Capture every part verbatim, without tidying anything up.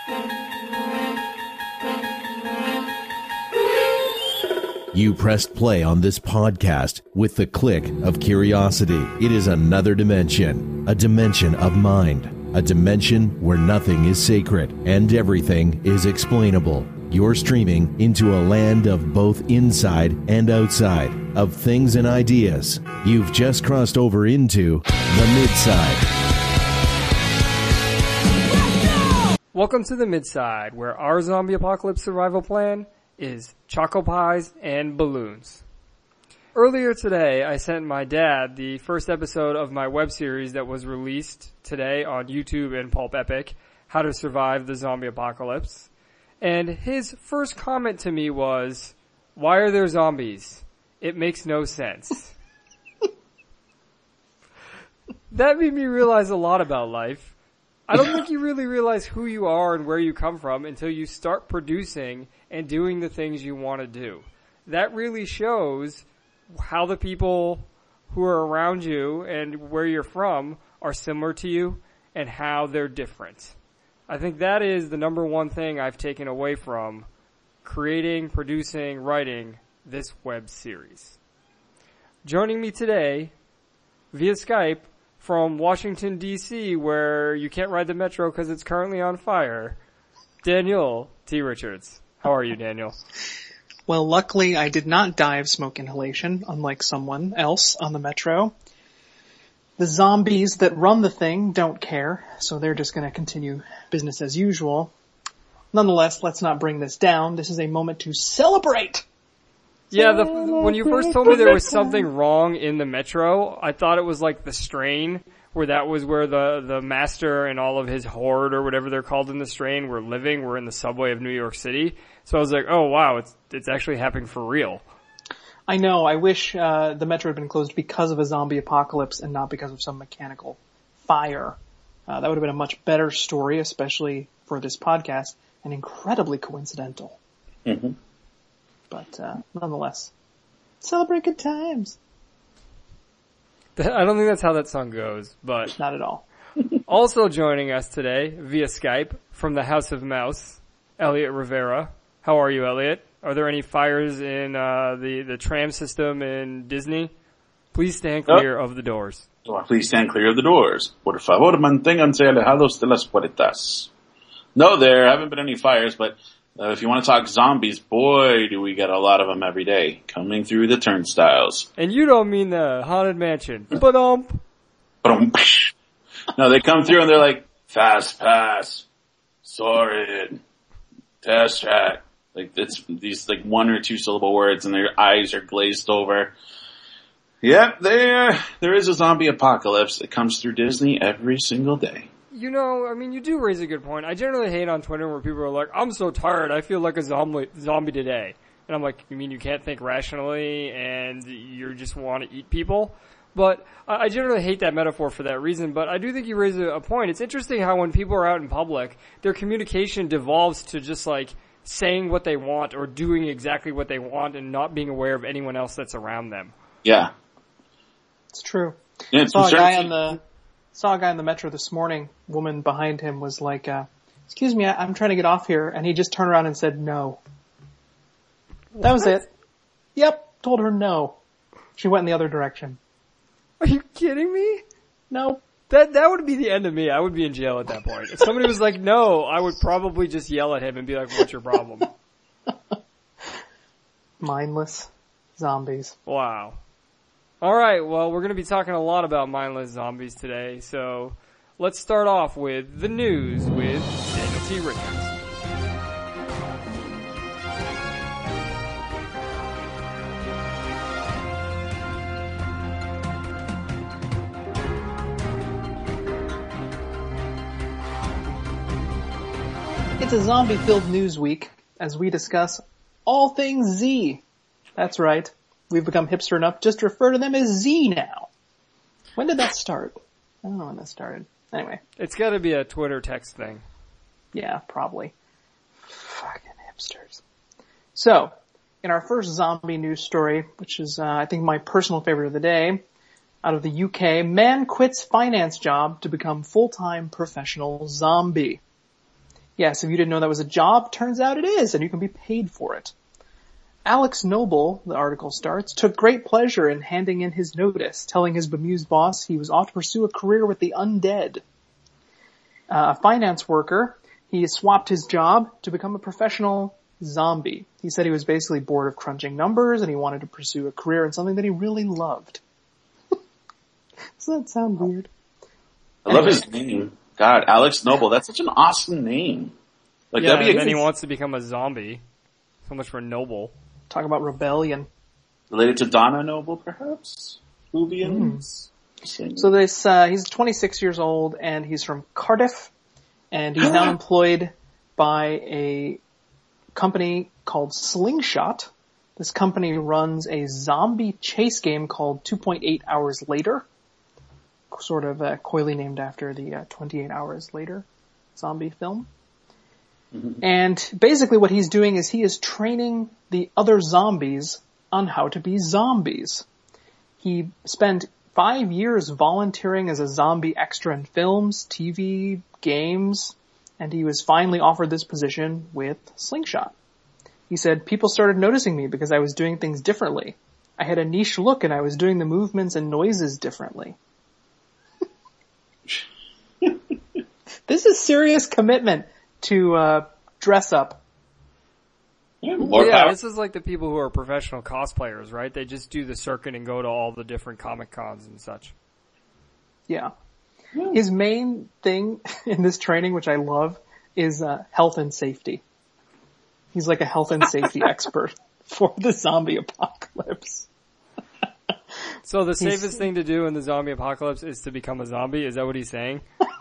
You pressed play on this podcast with the click of curiosity. It is another dimension, a dimension of mind, a dimension where nothing is sacred and everything is explainable. You're streaming into a land of both inside and outside, of things and ideas. You've just crossed over into the Midside. Welcome to the Midside, where our zombie apocalypse survival plan is choco pies and balloons. Earlier today, I sent my dad the first episode of my web series that was released today on YouTube and Pulp Epic, How to Survive the Zombie Apocalypse. And his first comment to me was, "Why are there zombies? It makes no sense." That made me realize a lot about life. I don't think you really realize who you are and where you come from until you start producing and doing the things you want to do. That really shows how the people who are around you and where you're from are similar to you and how they're different. I think that is the number one thing I've taken away from creating, producing, writing this web series. Joining me today via Skype from Washington, D C, where you can't ride the metro because it's currently on fire, Daniel T. Richards. How are you, Daniel? Well, luckily I did not die of smoke inhalation, unlike someone else on the metro. The zombies that run the thing don't care, so they're just going to continue business as usual. Nonetheless, let's not bring this down. This is a moment to celebrate! Yeah, the, when you first told me there was something wrong in the metro, I thought it was like the strain, where that was where the, the master and all of his horde, or whatever they're called in the strain, were living, were in the subway of New York City. So I was like, oh wow, it's it's actually happening for real. I know, I wish uh the metro had been closed because of a zombie apocalypse and not because of some mechanical fire. Uh, that would have been a much better story, especially for this podcast, and incredibly coincidental. Mm-hmm. But uh nonetheless, celebrate good times. I don't think that's how that song goes, but not at all. Also joining us today via Skype from the House of Mouse, Elliot Rivera. How are you, Elliot? Are there any fires in uh the, the tram system in Disney? Please stand clear oh. of the doors. Please stand clear of the doors. Por favor, manténganse alejados de las puertas. No, there haven't been any fires, but uh, if you want to talk zombies, boy, do we get a lot of them every day coming through the turnstiles. And you don't mean the Haunted Mansion. Ba-dump. No, they come through and they're like, fast pass, sorted, test track. Like, it's these like one or two syllable words and their eyes are glazed over. Yep, there, there is a zombie apocalypse that comes through Disney every single day. You know, I mean, you do raise a good point. I generally hate on Twitter where people are like, I'm so tired, I feel like a zombie, zombie today. And I'm like, you mean you can't think rationally and you just want to eat people? But I generally hate that metaphor for that reason, but I do think you raise a point. It's interesting how when people are out in public, their communication devolves to just like saying what they want or doing exactly what they want and not being aware of anyone else that's around them. Yeah. It's true. Yeah, it's saw a guy on the saw a guy on the metro this morning. Woman behind him was like, uh, "Excuse me, I, I'm trying to get off here," and he just turned around and said no. What? That was it. Yep, told her no. She went in the other direction. Are you kidding me? No. That that would be the end of me. I would be in jail at that point. If somebody was like no, I would probably just yell at him and be like, "What's your problem?" Mindless zombies. Wow. All right, well, we're going to be talking a lot about mindless zombies today, so let's start off with the news with Daniel T. Richards. It's a zombie-filled news week as we discuss all things Z. That's right. We've become hipster enough just to refer to them as Z now. When did that start? I don't know when that started. Anyway. It's gotta be a Twitter text thing. Yeah, probably. Fucking hipsters. So, in our first zombie news story, which is, uh, I think my personal favorite of the day, out of the U K, man quits finance job to become full-time professional zombie. Yes, if you didn't know that was a job, turns out it is, and you can be paid for it. Alex Noble, the article starts, took great pleasure in handing in his notice, telling his bemused boss he was off to pursue a career with the undead. Uh, a finance worker, he swapped his job to become a professional zombie. He said he was basically bored of crunching numbers and he wanted to pursue a career in something that he really loved. Does that sound weird? I love his name. God, Alex Noble, that's such an awesome name. Like, Yeah, that'd be and a, then he wants to become a zombie. So much for Noble. Talk about rebellion. related to Donna Noble, perhaps? Lubians? Mm. So this, uh, he's twenty-six years old and he's from Cardiff and he's now employed by a company called Slingshot. This company runs a zombie chase game called two point eight hours later. Sort of uh, coyly named after the uh, twenty-eight hours later zombie film. Mm-hmm. And basically what he's doing is he is training the other zombies on how to be zombies. He spent five years volunteering as a zombie extra in films, T V, games, and he was finally offered this position with Slingshot. He said, people started noticing me because I was doing things differently. I had a niche look and I was doing the movements and noises differently. This is serious commitment to uh dress up. Yeah, well, yeah this is like the people who are professional cosplayers, right? They just do the circuit and go to all the different Comic Cons and such. Yeah. yeah. His main thing in this training, which I love, is uh health and safety. He's like a health and safety expert for the zombie apocalypse. So the safest he's... thing to do in the zombie apocalypse is to become a zombie? Is that what he's saying?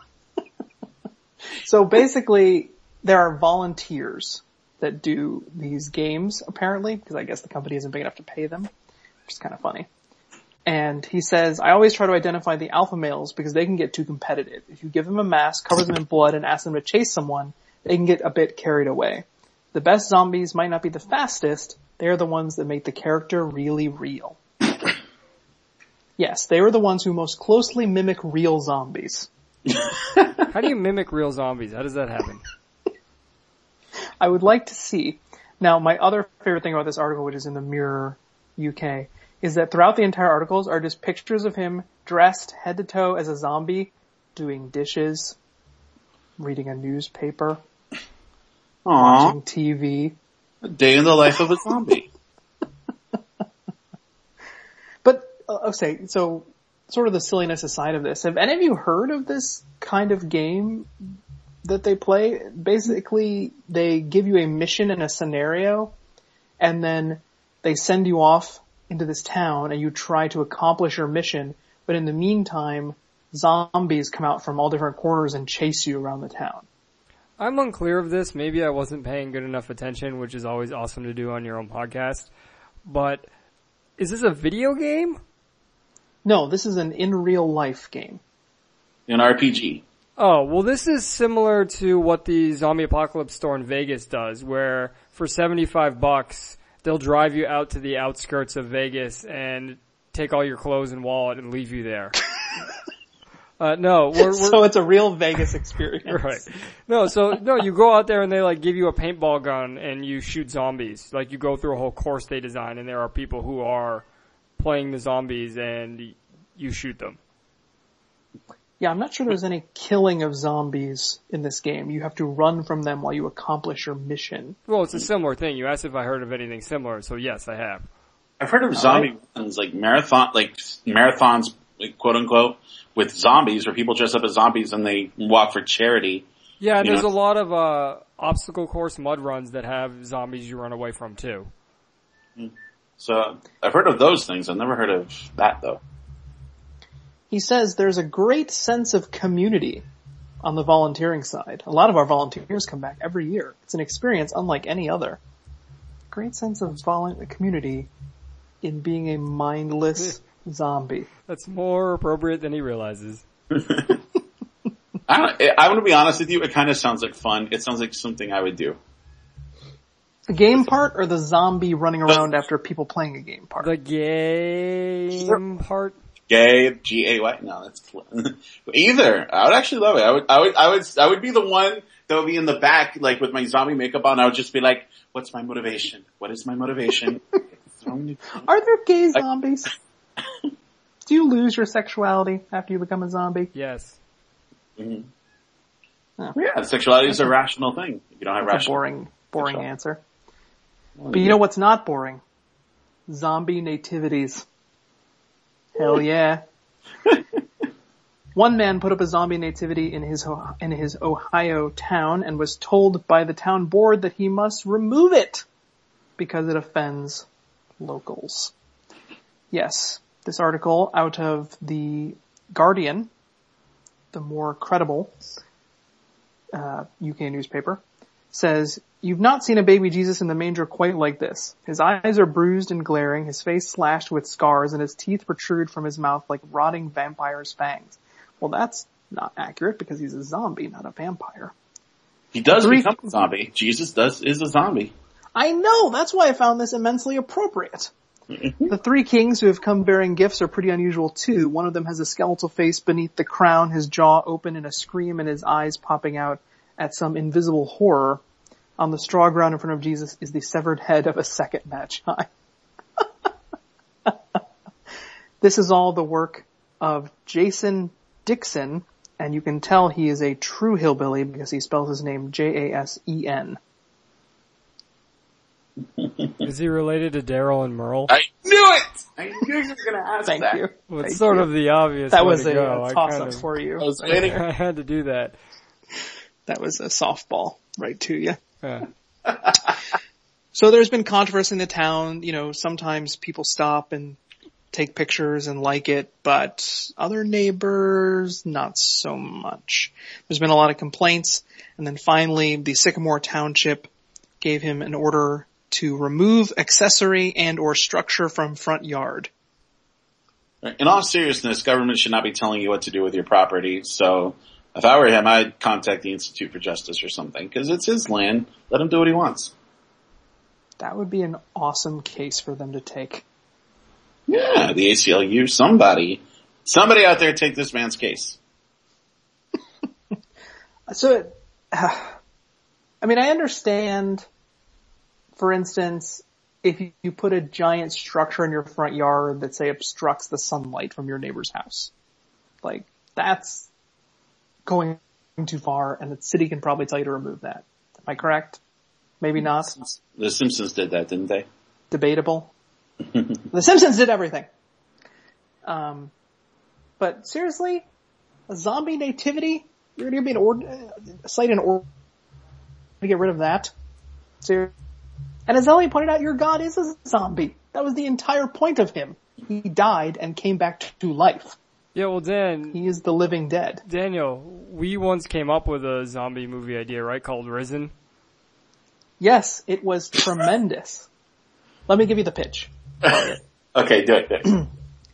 So basically, there are volunteers that do these games, apparently, because I guess the company isn't big enough to pay them, which is kind of funny. And he says, I always try to identify the alpha males because they can get too competitive. If you give them a mask, cover them in blood, and ask them to chase someone, they can get a bit carried away. The best zombies might not be the fastest, they're the ones that make the character really real. Yes, they are the ones who most closely mimic real zombies. How do you mimic real zombies? How does that happen? I would like to see. Now, my other favorite thing about this article, which is in the Mirror U K, is that throughout the entire articles are just pictures of him dressed head to toe as a zombie, doing dishes, reading a newspaper, Aww. watching T V. A day in the life of a zombie. But, uh, okay, so sort of the silliness aside of this, have any of you heard of this kind of game that they play? Basically, they give you a mission and a scenario, and then they send you off into this town, and you try to accomplish your mission, but in the meantime, zombies come out from all different corners and chase you around the town. I'm unclear of this. Maybe I wasn't paying good enough attention, which is always awesome to do on your own podcast. But is this a video game? No, this is an in real life game. An R P G. Oh, well this is similar to what the Zombie Apocalypse store in Vegas does, where for seventy-five bucks, they'll drive you out to the outskirts of Vegas and take all your clothes and wallet and leave you there. Uh, no, we're, we're, so it's a real Vegas experience. Right. No, so, no, you go out there and they like give you a paintball gun and you shoot zombies. Like you go through a whole course they design and there are people who are playing the zombies and you shoot them. Yeah, I'm not sure there's any killing of zombies in this game. You have to run from them while you accomplish your mission. Well, it's a similar thing. You asked if I heard of anything similar, so yes, I have. I've heard of zombie right. runs, like marathon, like marathons, like, quote unquote, with zombies, where people dress up as zombies and they walk for charity. Yeah, there's know? a lot of uh obstacle course mud runs that have zombies you run away from too. So I've heard of those things. I've never heard of that though. He says there's a great sense of community on the volunteering side. A lot of our volunteers come back every year. It's an experience unlike any other. Great sense of volu- community in being a mindless zombie. That's more appropriate than he realizes. I don't, I want to be honest with you, it kind of sounds like fun. It sounds like something I would do. The game part or the zombie running around after people playing a game part? The game part? Gay, G A Y, no, that's, either. I would actually love it. I would, I would, I would, I would be the one they'll be in the back, like with my zombie makeup on. I would just be like, "What's my motivation? What is my motivation?" Are there gay zombies? Do you lose your sexuality after you become a zombie? Yes. Mm-hmm. Oh. Yeah, sexuality is a rational thing. If you don't have That's rational, a boring, boring sexuality. answer. Well, But you know what's not boring? Zombie nativities. Hell yeah. One man put up a zombie nativity in his in his Ohio town and was told by the town board that he must remove it because it offends locals. Yes, this article out of the Guardian, the more credible uh, U K newspaper, says, "You've not seen a baby Jesus in the manger quite like this. His eyes are bruised and glaring, his face slashed with scars, and his teeth protrude from his mouth like rotting vampire's fangs." Well, that's not accurate because he's a zombie, not a vampire. He does Three- become a zombie. Jesus does is a zombie. I know! That's why I found this immensely appropriate. The three kings who have come bearing gifts are pretty unusual too. One of them has a skeletal face beneath the crown, his jaw open in a scream and his eyes popping out at some invisible horror. On the straw ground in front of Jesus is the severed head of a second magi. This is all the work of Jason Dixon, and you can tell he is a true hillbilly because he spells his name J A S E N. Is he related to Daryl and Merle? I knew it! I knew you were going to ask Thank that. you. Well, it's Thank sort you. of the obvious That way was to a, go. a I toss-up kind of- for you. I was waiting. I had to do that. That was a softball right to you. Yeah. So there's been controversy in the town. You know, sometimes people stop and take pictures and like it, but other neighbors, not so much. There's been a lot of complaints, and then finally the Sycamore Township gave him an order to remove accessory and or structure from front yard. In all seriousness, government should not be telling you what to do with your property. So if I were him, I'd contact the Institute for Justice or something, because it's his land. Let him do what he wants. That would be an awesome case for them to take. Yeah, the A C L U, somebody, somebody out there take this man's case. So, uh, I mean, I understand, for instance, if you, you put a giant structure in your front yard that, say, obstructs the sunlight from your neighbor's house. Like, that's going too far, and the city can probably tell you to remove that. Am I correct? Maybe not? The Simpsons did that, didn't they? Debatable. The Simpsons did everything. Um, but seriously, a zombie nativity? You're going to give me an ord- cite an order to get rid of that? Seriously? And as Ellie pointed out, your God is a zombie. That was the entire point of him. He died and came back to life. Yeah, well, Dan, He is the living dead. Daniel, we once came up with a zombie movie idea, right, called Risen? Yes, it was tremendous. Let me give you the pitch. Okay, do it. Do it.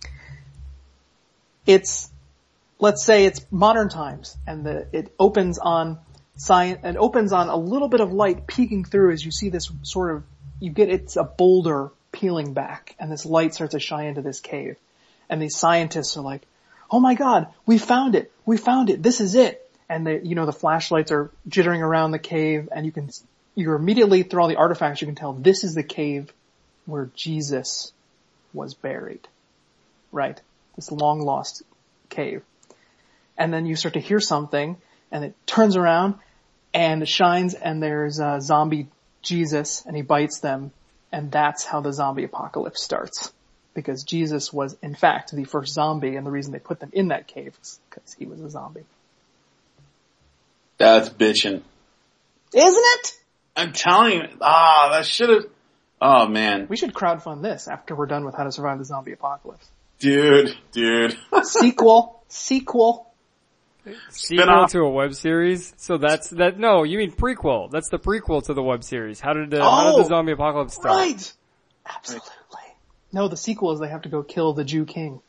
It's, let's say it's modern times, and the, it opens on science, and opens on a little bit of light peeking through as you see this sort of, you get, it's a boulder peeling back, and this light starts to shine into this cave. And these scientists are like, oh my God, we found it, we found it, this is it. And they, you know, the flashlights are jittering around the cave, and you can, you're immediately, through all the artifacts, you can tell this is the cave where Jesus was buried. Right? This long lost cave. And then you start to hear something, and it turns around, and it shines, and there's a zombie Jesus, and he bites them, and that's how the zombie apocalypse starts. Because Jesus was, in fact, the first zombie, and the reason they put them in that cave is because he was a zombie. That's bitchin'. Isn't it? I'm telling you, ah, that should have, oh man. We should crowdfund this after we're done with How to Survive the Zombie Apocalypse. Dude, dude. Sequel. Sequel. Sequel Spin-off. to a web series? So that's, that, no, you mean prequel. That's the prequel to the web series. How did the, how did Oh, the zombie apocalypse start? Right. Absolutely. No, the sequel is they have to go kill the Jew king.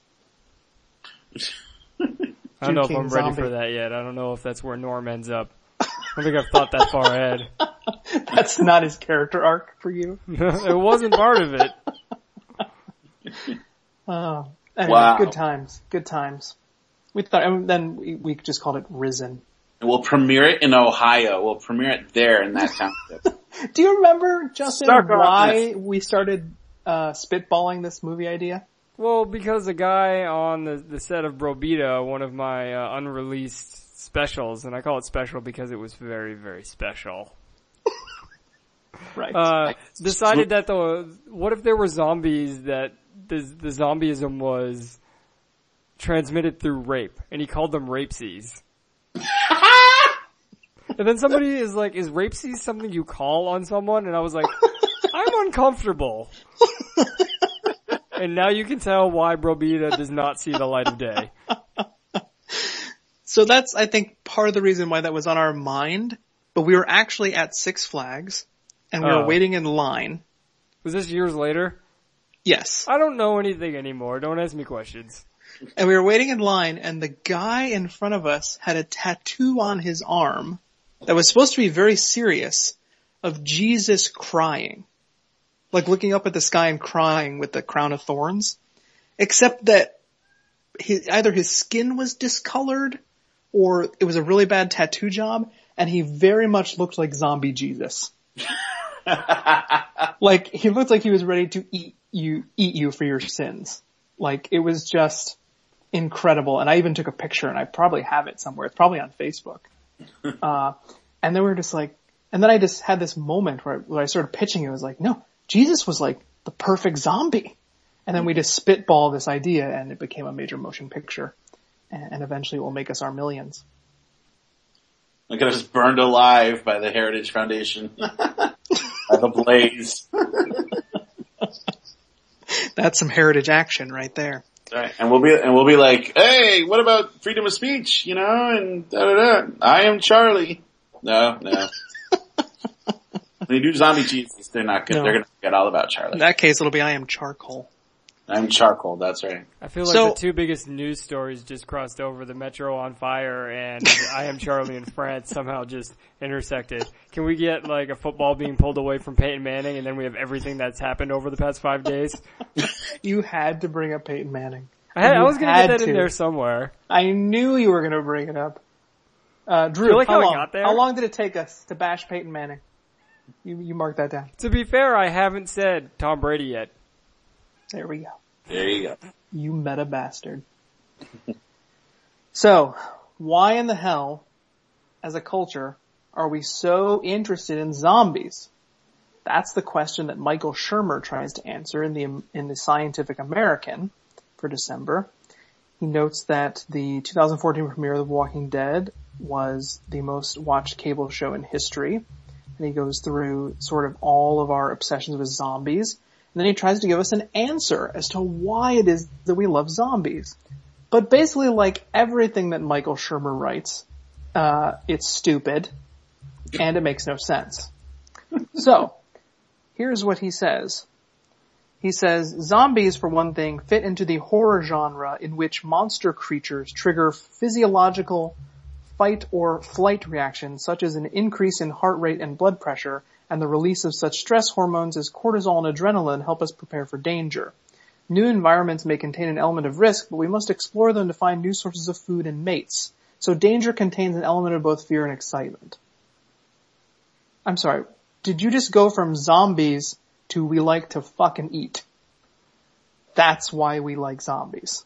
I don't know if King I'm ready zombie. for that yet. I don't know if that's where Norm ends up. I don't think I've thought that far ahead. That's not his character arc for you. It wasn't part of it. Oh, anyway, Wow. good times. Good times. We thought, and then we, we just called it Risen. And we'll premiere it in Ohio. We'll premiere it there in that township. Do you remember, Justin, Stuck on why this. we started uh spitballing this movie idea? Well, because a guy on the, the set of Brobita, one of my uh, unreleased specials, and I call it special because it was very, very special, Right. uh, decided that the, what if there were zombies that the, the zombieism was transmitted through rape, and he called them rapesies. And then somebody is like, is rapesies something you call on someone? And I was like, I'm uncomfortable. And now you can tell why Brobita does not see the light of day. So that's, I think, part of the reason why that was on our mind. But we were actually at Six Flags, and we Oh. were waiting in line. Was this years later? Yes. I don't know anything anymore. Don't ask me questions. And we were waiting in line, and the guy in front of us had a tattoo on his arm that was supposed to be very serious of Jesus crying. Like looking up at the sky and crying with the crown of thorns. Except that he, either his skin was discolored or it was a really bad tattoo job, and he very much looked like zombie Jesus. Like, he looked like he was ready to eat you, eat you for your sins. Like, it was just incredible. And I even took a picture, and I probably have it somewhere. It's probably on Facebook. Uh, and then we were just like, and then I just had this moment where I, where I started pitching it. It was like, no, Jesus was like the perfect zombie. And then we just spitball this idea, and it became a major motion picture. And, and eventually it will make us our millions. I got us burned alive by the Heritage Foundation. By the blaze. That's some heritage action right there. Right. And we'll be, and we'll be like, hey, what about freedom of speech? You know, and da da da. I am Charlie. No, no. When you do zombie Jesus, they're not good. No. They're gonna forget all about Charlie. In that case, it'll be I am charcoal. I'm charcoal, that's right. I feel like So- the two biggest news stories just crossed over. The Metro on fire and I Am Charlie in France somehow just intersected. Can we get like a football being pulled away from Peyton Manning and then we have everything that's happened over the past five days? You had to bring up Peyton Manning. I, had, I You was gonna had get that to. in there somewhere. I knew you were going to bring it up. Uh, Drew, You like how how I long? got there? How long did it take us to bash Peyton Manning? You, you mark that down. To be fair, I haven't said Tom Brady yet. There we go. There you go. You meta bastard. So, why in the hell, as a culture, are we so interested in zombies? That's the question that Michael Shermer tries to answer in the in the Scientific American for December. He notes that the two thousand fourteen premiere of The Walking Dead was the most watched cable show in history. And he goes through sort of all of our obsessions with zombies. And then he tries to give us an answer as to why it is that we love zombies. But basically, like everything that Michael Shermer writes, uh, it's stupid and it makes no sense. So, here's what he says. He says, zombies, for one thing, fit into the horror genre in which monster creatures trigger physiological fight or flight reactions, such as an increase in heart rate and blood pressure, and the release of such stress hormones as cortisol and adrenaline help us prepare for danger. New environments may contain an element of risk, but we must explore them to find new sources of food and mates. So danger contains an element of both fear and excitement. I'm sorry, did you just go from zombies to we like to fucking eat? That's why we like zombies.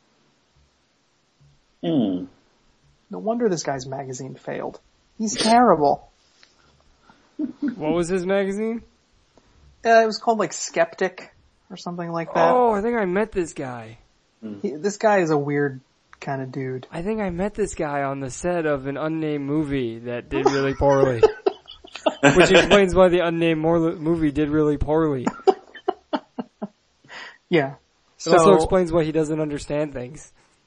Hmm. No wonder this guy's magazine failed. He's terrible. What was his magazine? Uh, it was called like Skeptic or something like that. Oh, I think I met this guy. He, this guy is a weird kind of dude. I think I met this guy on the set of an unnamed movie that did really poorly. Which explains why the unnamed mor- movie did really poorly. Yeah. It So, also explains why he doesn't understand things.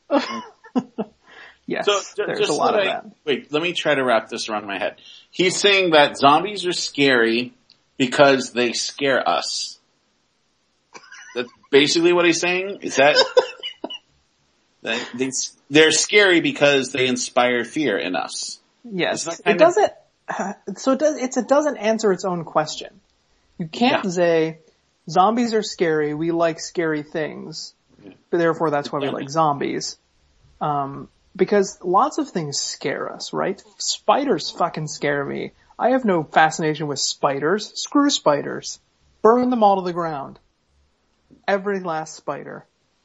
yes, So, ju- there's just a lot so of that I- that. Wait, let me try to wrap this around my head. He's saying that zombies are scary because they scare us. That's basically what he's saying? Is that... that they, they're scary because they inspire fear in us. Yes. It's not It kind of- doesn't, uh, so it, does, it's, it doesn't answer its own question. You can't Yeah. say, zombies are scary, we like scary things, but therefore that's why we like zombies. Um, because lots of things scare us, right? Spiders fucking scare me. I have no fascination with spiders. Screw spiders. Burn them all to the ground. Every last spider.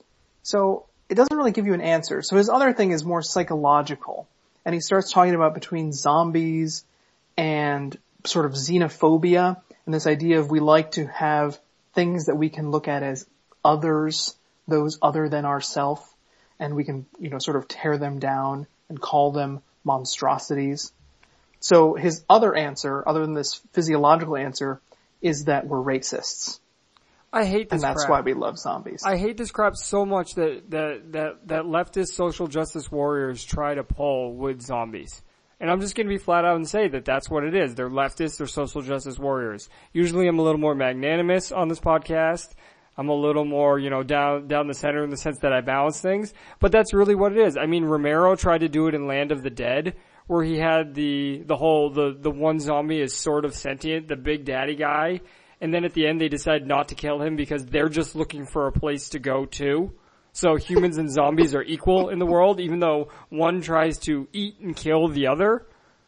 So it doesn't really give you an answer. So his other thing is more psychological. And he starts talking about between zombies and sort of xenophobia and this idea of we like to have things that we can look at as others, those other than ourselves, and we can, you know, sort of tear them down and call them monstrosities. So his other answer, other than this physiological answer, is that we're racists. I hate this And that's crap. why we love zombies. I hate this crap so much that, that, that, that leftist social justice warriors try to pull with zombies. And I'm just gonna be flat out and say that that's what it is. They're leftists, they're social justice warriors. Usually I'm a little more magnanimous on this podcast. I'm a little more, you know, down, down the center in the sense that I balance things. But that's really what it is. I mean, Romero tried to do it in Land of the Dead, where he had the, the whole, the, the one zombie is sort of sentient, the big daddy guy. And then at the end they decide not to kill him because they're just looking for a place to go to. So humans and zombies are equal in the world, even though one tries to eat and kill the other.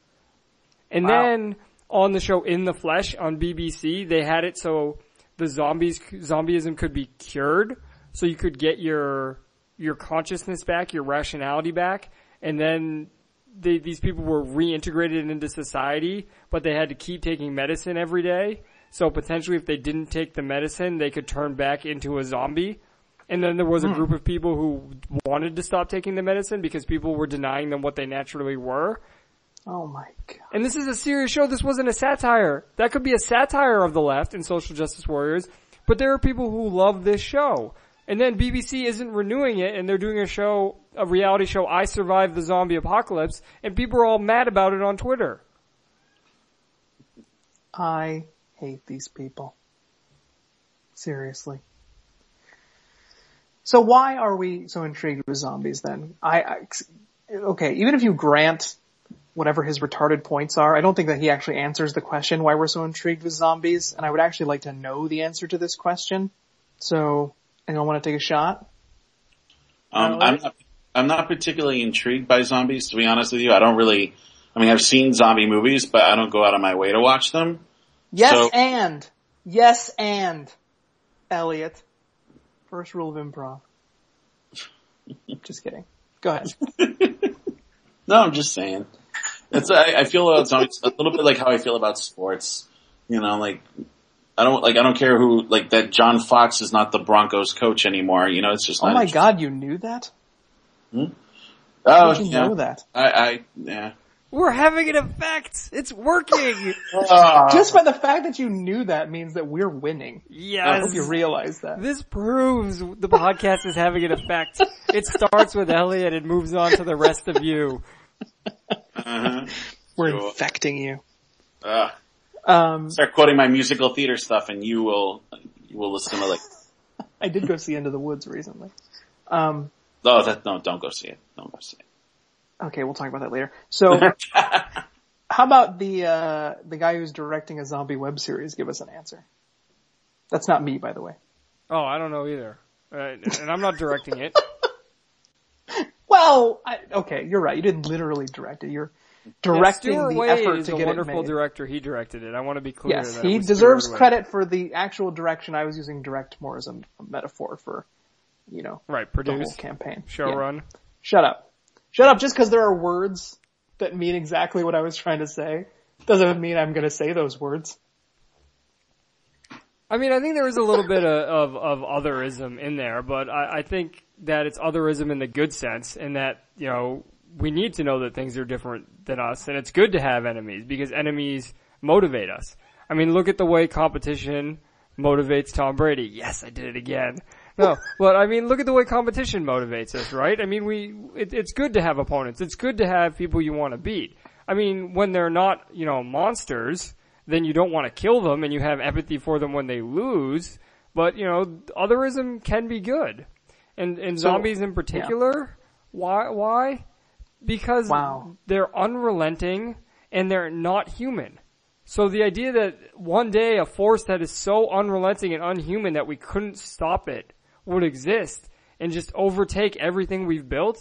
And Wow. then on the show In the Flesh on B B C, they had it so the zombies, zombieism could be cured. So you could get your, your consciousness back, your rationality back. And then they, these people were reintegrated into society, but they had to keep taking medicine every day. So potentially if they didn't take the medicine, they could turn back into a zombie. And then there was a group of people who wanted to stop taking the medicine because people were denying them what they naturally were. Oh my god. And this is a serious show. This wasn't a satire. That could be a satire of the left and social justice warriors, but there are people who love this show. And then B B C isn't renewing it, and they're doing a show, a reality show, I Survived the Zombie Apocalypse, and people are all mad about it on Twitter. I hate these people. Seriously. So why are we so intrigued with zombies then? I, I, okay, even if you grant whatever his retarded points are, I don't think that he actually answers the question why we're so intrigued with zombies, and I would actually like to know the answer to this question. So, anyone want to take a shot? Um, I'm not, I'm not particularly intrigued by zombies, to be honest with you. I don't really, I mean, I've seen zombie movies, but I don't go out of my way to watch them. Yes, So- and. Yes, and. Elliot. First rule of improv. Just kidding. Go ahead. No, I'm just saying. It's, I, I feel about zombies a little bit like how I feel about sports. You know, like, I don't, like, I don't care who, like, that John Fox is not the Broncos coach anymore. You know, it's just Oh not my interesting. god, you knew that? Hmm? How Oh, did you yeah. know that? I, I, yeah. We're having an effect! It's working! Ah. Just by the fact that you knew that means that we're winning. I Yes! hope you realize that. This proves the podcast is having an effect. It starts with Elliot and moves on to the rest of you. Uh-huh. We're Sure. infecting you. Uh, Um, start quoting my musical theater stuff and you will, you will listen to like, I did go see Into the Woods recently. Um, oh, that, no, don't go see it. Don't go see it. okay, we'll talk about that later. So, how about the, uh, the guy who's directing a zombie web series give us an answer? That's not me, by the way. Oh, I don't know either. Uh, and I'm not directing it. Well, I, okay, you're right. You didn't literally direct it. You're directing Stuart the Wade effort is to a get it wonderful made. director. He directed it. I want to be clear. Yes, that it he was deserves Stuart Wade. credit for the actual direction. I was using direct more as a, a metaphor for, you know, Right, the whole produce, campaign. show Yeah. run. Shut up. Shut up just because there are words that mean exactly what I was trying to say doesn't mean I'm going to say those words. I mean, I think there is a little bit of, of, of otherism in there, but I, I think that it's otherism in the good sense, and that, you know, we need to know that things are different than us, and it's good to have enemies, because enemies motivate us. I mean, look at the way competition motivates Tom Brady. Yes, I did it again. No, but I mean, look at the way competition motivates us, right? I mean, we, it, it's good to have opponents. It's good to have people you want to beat. I mean, when they're not, you know, monsters, then you don't want to kill them and you have empathy for them when they lose. But, you know, otherism can be good. And, and So, zombies in particular, why, why? Because Wow. they're unrelenting and they're not human. So the idea that one day a force that is so unrelenting and unhuman that we couldn't stop it would exist and just overtake everything we've built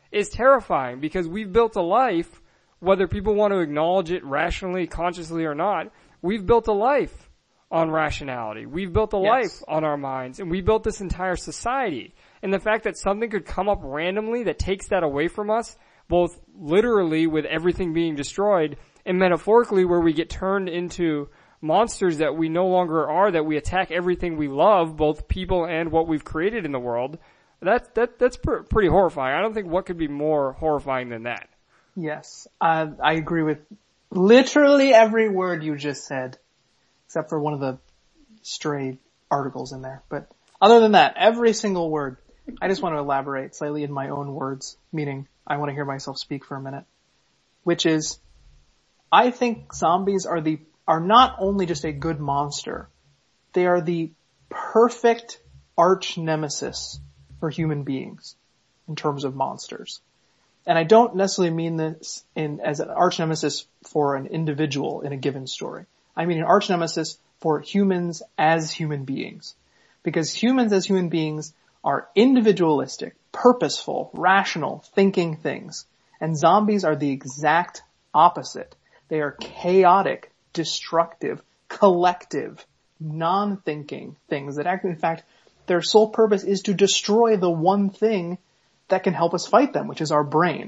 is terrifying because we've built a life, whether people want to acknowledge it rationally, consciously or not, we've built a life on rationality. We've built a Yes. life on our minds, and we built this entire society. And the fact that something could come up randomly that takes that away from us, both literally with everything being destroyed and metaphorically where we get turned into monsters that we no longer are, that we attack everything we love, both people and what we've created in the world, that's, that, that's pr- pretty horrifying. I don't think what could be more horrifying than that. Yes, uh, I agree with literally every word you just said, except for one of the stray articles in there. But other than that, every single word. I just want to elaborate slightly in my own words, meaning I want to hear myself speak for a minute, which is, I think zombies are the, are not only just a good monster, they are the perfect arch nemesis for human beings in terms of monsters. And I don't necessarily mean this in, as an arch nemesis for an individual in a given story. I mean an arch nemesis for humans as human beings. Because humans as human beings are individualistic, purposeful, rational, thinking things. And zombies are the exact opposite. They are chaotic, destructive, collective, non-thinking things that actually, in fact, their sole purpose is to destroy the one thing that can help us fight them, which is our brain.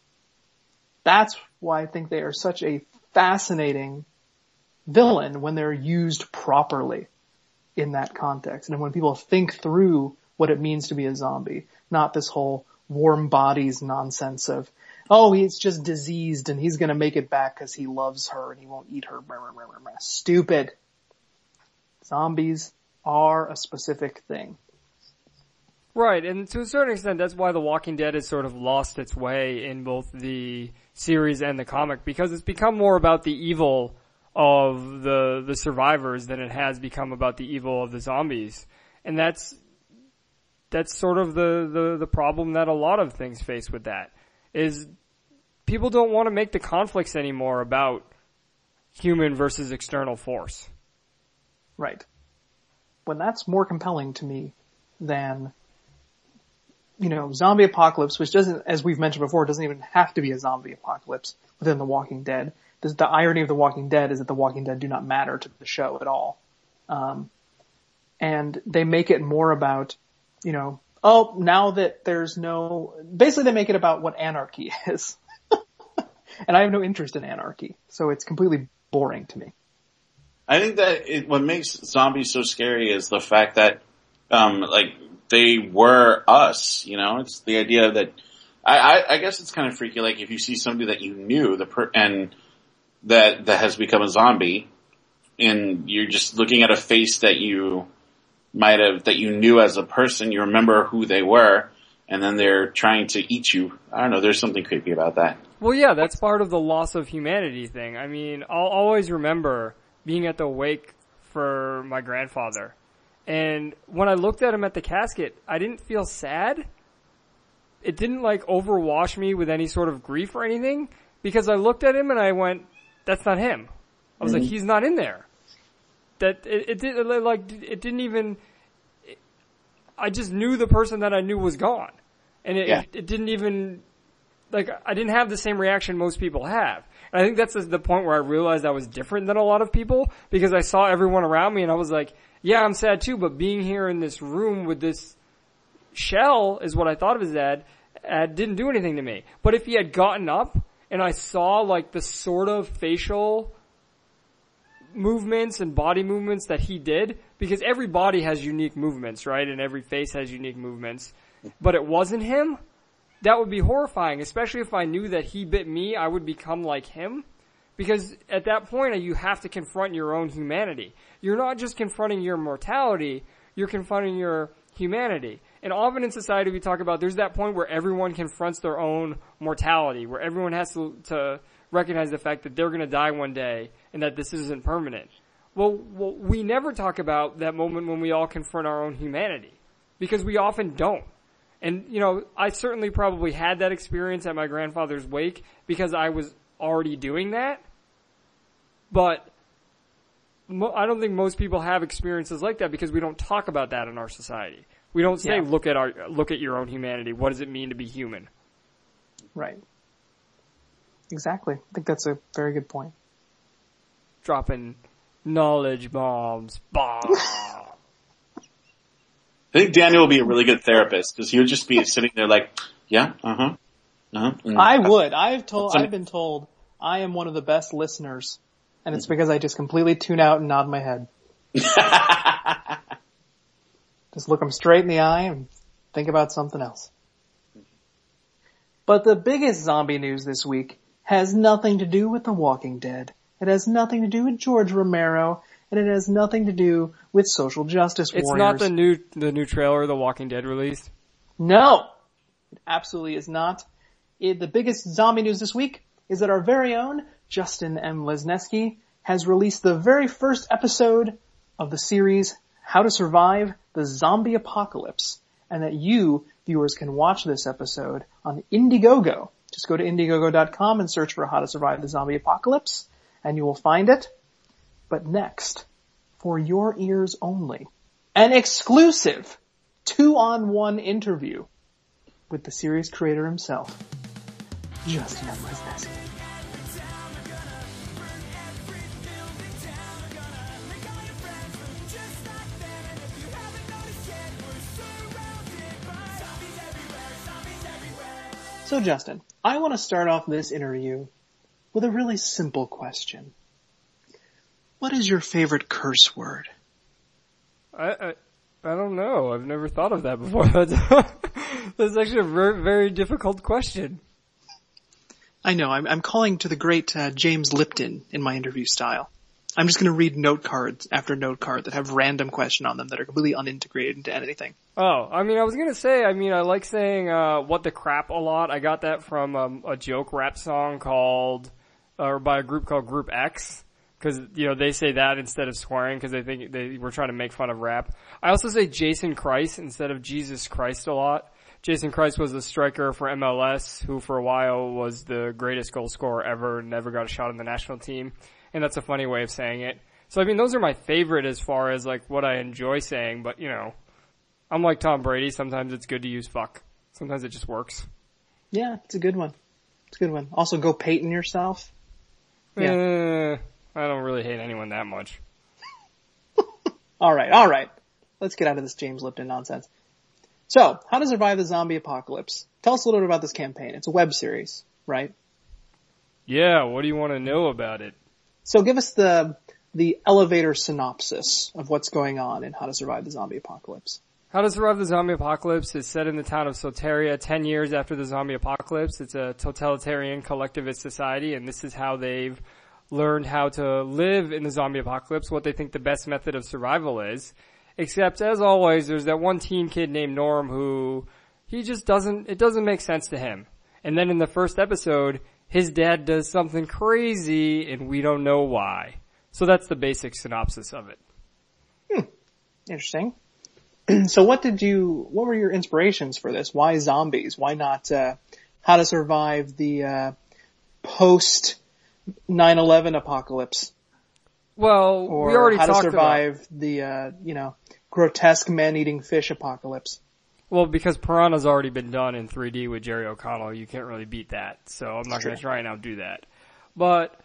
That's why I think they are such a fascinating villain when they're used properly in that context. And when people think through what it means to be a zombie, not this whole warm bodies nonsense of, oh, he's just diseased and he's going to make it back because he loves her and he won't eat her. Stupid. Zombies are a specific thing. Right, and to a certain extent, that's why The Walking Dead has sort of lost its way in both the series and the comic, because it's become more about the evil of the the survivors than it has become about the evil of the zombies. And that's that's sort of the, the, the problem that a lot of things face with that, is people don't want to make the conflicts anymore about human versus external force. Right. When that's more compelling to me than, you know, zombie apocalypse, which doesn't, as we've mentioned before, doesn't even have to be a zombie apocalypse within The Walking Dead. The, the irony of The Walking Dead is that The Walking Dead do not matter to the show at all. Um, and they make it more about, you know, oh, now that there's no, basically they make it about what anarchy is. And I have no interest in anarchy, so it's completely boring to me. I think that it, what makes zombies so scary is the fact that, um, like, they were us, you know? It's the idea that, I, I, I guess it's kind of freaky, like, if you see somebody that you knew, the per, and that, that has become a zombie, and you're just looking at a face that you might have, that you knew as a person, you remember who they were, and then they're trying to eat you. I don't know, there's something creepy about that. Well, yeah, that's part of the loss of humanity thing. I mean, I'll always remember being at the wake for my grandfather. And when I looked at him at the casket, I didn't feel sad. It didn't like overwash me with any sort of grief or anything, because I looked at him and I went, that's not him. I was mm-hmm. like, he's not in there. That it, it did like, it didn't even, it, I just knew the person that I knew was gone. And it, yeah. it, it didn't even, like, I didn't have the same reaction most people have. And I think that's the point where I realized I was different than a lot of people, because I saw everyone around me and I was like, yeah, I'm sad too, but being here in this room with this shell is what I thought of as Ed, Ed didn't do anything to me. But if he had gotten up and I saw like the sort of facial movements and body movements that he did, because every body has unique movements, right? And every face has unique movements, but it wasn't him, that would be horrifying, especially if I knew that he bit me, I would become like him. Because at that point, you have to confront your own humanity. You're not just confronting your mortality, you're confronting your humanity. And often in society we talk about there's that point where everyone confronts their own mortality, where everyone has to, to recognize the fact that they're going to die one day and that this isn't permanent. Well, well, we never talk about that moment when we all confront our own humanity, because we often don't. And, you know, I certainly probably had that experience at my grandfather's wake because I was already doing that. But mo- I don't think most people have experiences like that because we don't talk about that in our society. We don't say, yeah. look at our, look at your own humanity. What does it mean to be human? Right. Exactly. I think that's a very good point. Dropping knowledge bombs. Bah. I think Daniel will be a really good therapist because he would just be sitting there like, yeah, uh-huh, uh-huh. Mm. I would. I've told, Some- I've been told I am one of the best listeners, and it's because I just completely tune out and nod my head. Just look them straight in the eye and think about something else. But the biggest zombie news this week has nothing to do with The Walking Dead. It has nothing to do with George Romero, and it has nothing to do with social justice It's warriors. not the new the new trailer The Walking Dead released. No! It absolutely is not. It, the biggest zombie news this week is that our very own Justin M. Lesneski has released the very first episode of the series How to Survive the Zombie Apocalypse, and that you, viewers, can watch this episode on Indiegogo. Just go to Indiegogo dot com and search for How to Survive the Zombie Apocalypse, and you will find it. But next, for your ears only, an exclusive two-on-one interview with the series creator himself, Justin M. Lesneski. So Justin, I want to start off this interview with a really simple question. What is your favorite curse word? I, I I don't know. I've never thought of that before. That's, that's actually a very, very difficult question. I know, I'm, I'm calling to the great uh, James Lipton in my interview style. I'm just going to read note cards after note card that have random question on them that are completely unintegrated into anything. Oh, I mean, I was gonna say, I mean, I like saying, uh, what the crap a lot. I got that from, um, a joke rap song called, or by a group called Group X. Cause, you know, they say that instead of swearing cause they think they were trying to make fun of rap. I also say Jason Christ instead of Jesus Christ a lot. Jason Christ was a striker for M L S who for a while was the greatest goal scorer ever, never got a shot on the national team. And that's a funny way of saying it. So I mean, those are my favorite as far as like what I enjoy saying, but you know, I'm like Tom Brady. Sometimes it's good to use fuck. Sometimes it just works. Yeah, it's a good one. It's a good one. Also, go Peyton yourself. Yeah. Eh, I don't really hate anyone that much. All right, all right. Let's get out of this James Lipton nonsense. So, How to Survive the Zombie Apocalypse. Tell us a little bit about this campaign. It's a web series, right? Yeah, what do you want to know about it? So give us the the elevator synopsis of what's going on in How to Survive the Zombie Apocalypse. How to Survive the Zombie Apocalypse is set in the town of Soteria ten years after the zombie apocalypse. It's a totalitarian collectivist society, and this is how they've learned how to live in the zombie apocalypse, what they think the best method of survival is. Except, as always, there's that one teen kid named Norm who, he just doesn't, it doesn't make sense to him. And then in the first episode, his dad does something crazy, and we don't know why. So that's the basic synopsis of it. Hmm. Interesting. So what did you, what were your inspirations for this? Why zombies? Why not, uh, How to Survive the, uh, post nine eleven apocalypse? Well, Or we already How to talked Survive about, the, uh, you know, grotesque man-eating fish apocalypse? well, because Piranha's already been done in three D with Jerry O'Connell, you can't really beat that. So I'm not going to try and outdo that. But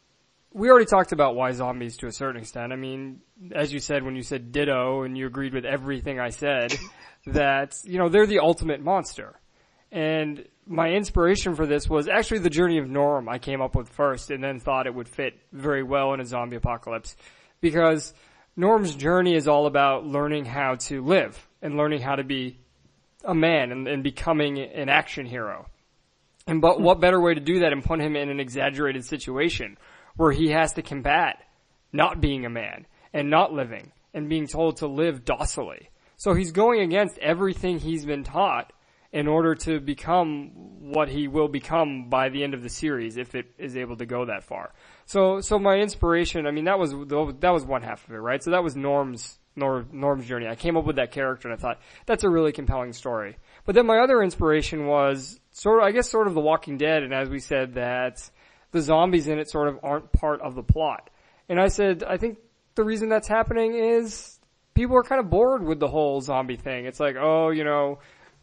we already talked about why zombies to a certain extent. I mean, as you said when you said ditto and you agreed with everything I said, that, you know, they're the ultimate monster. And my inspiration for this was actually the journey of Norm I came up with first and then thought it would fit very well in a zombie apocalypse. Because Norm's journey is all about learning how to live and learning how to be a man and, and becoming an action hero. And but what better way to do that and put him in an exaggerated situation where he has to combat not being a man and not living and being told to live docilely. So he's going against everything he's been taught in order to become what he will become by the end of the series if it is able to go that far. So, so my inspiration, I mean, that was, that was one half of it, right? So that was Norm's, Norm, Norm's journey. I came up with that character and I thought, that's a really compelling story. But then my other inspiration was sort of, I guess sort of The Walking Dead, and as we said that the zombies in it sort of aren't part of the plot. And I said, I think the reason that's happening is people are kind of bored with the whole zombie thing. It's like, oh, you know,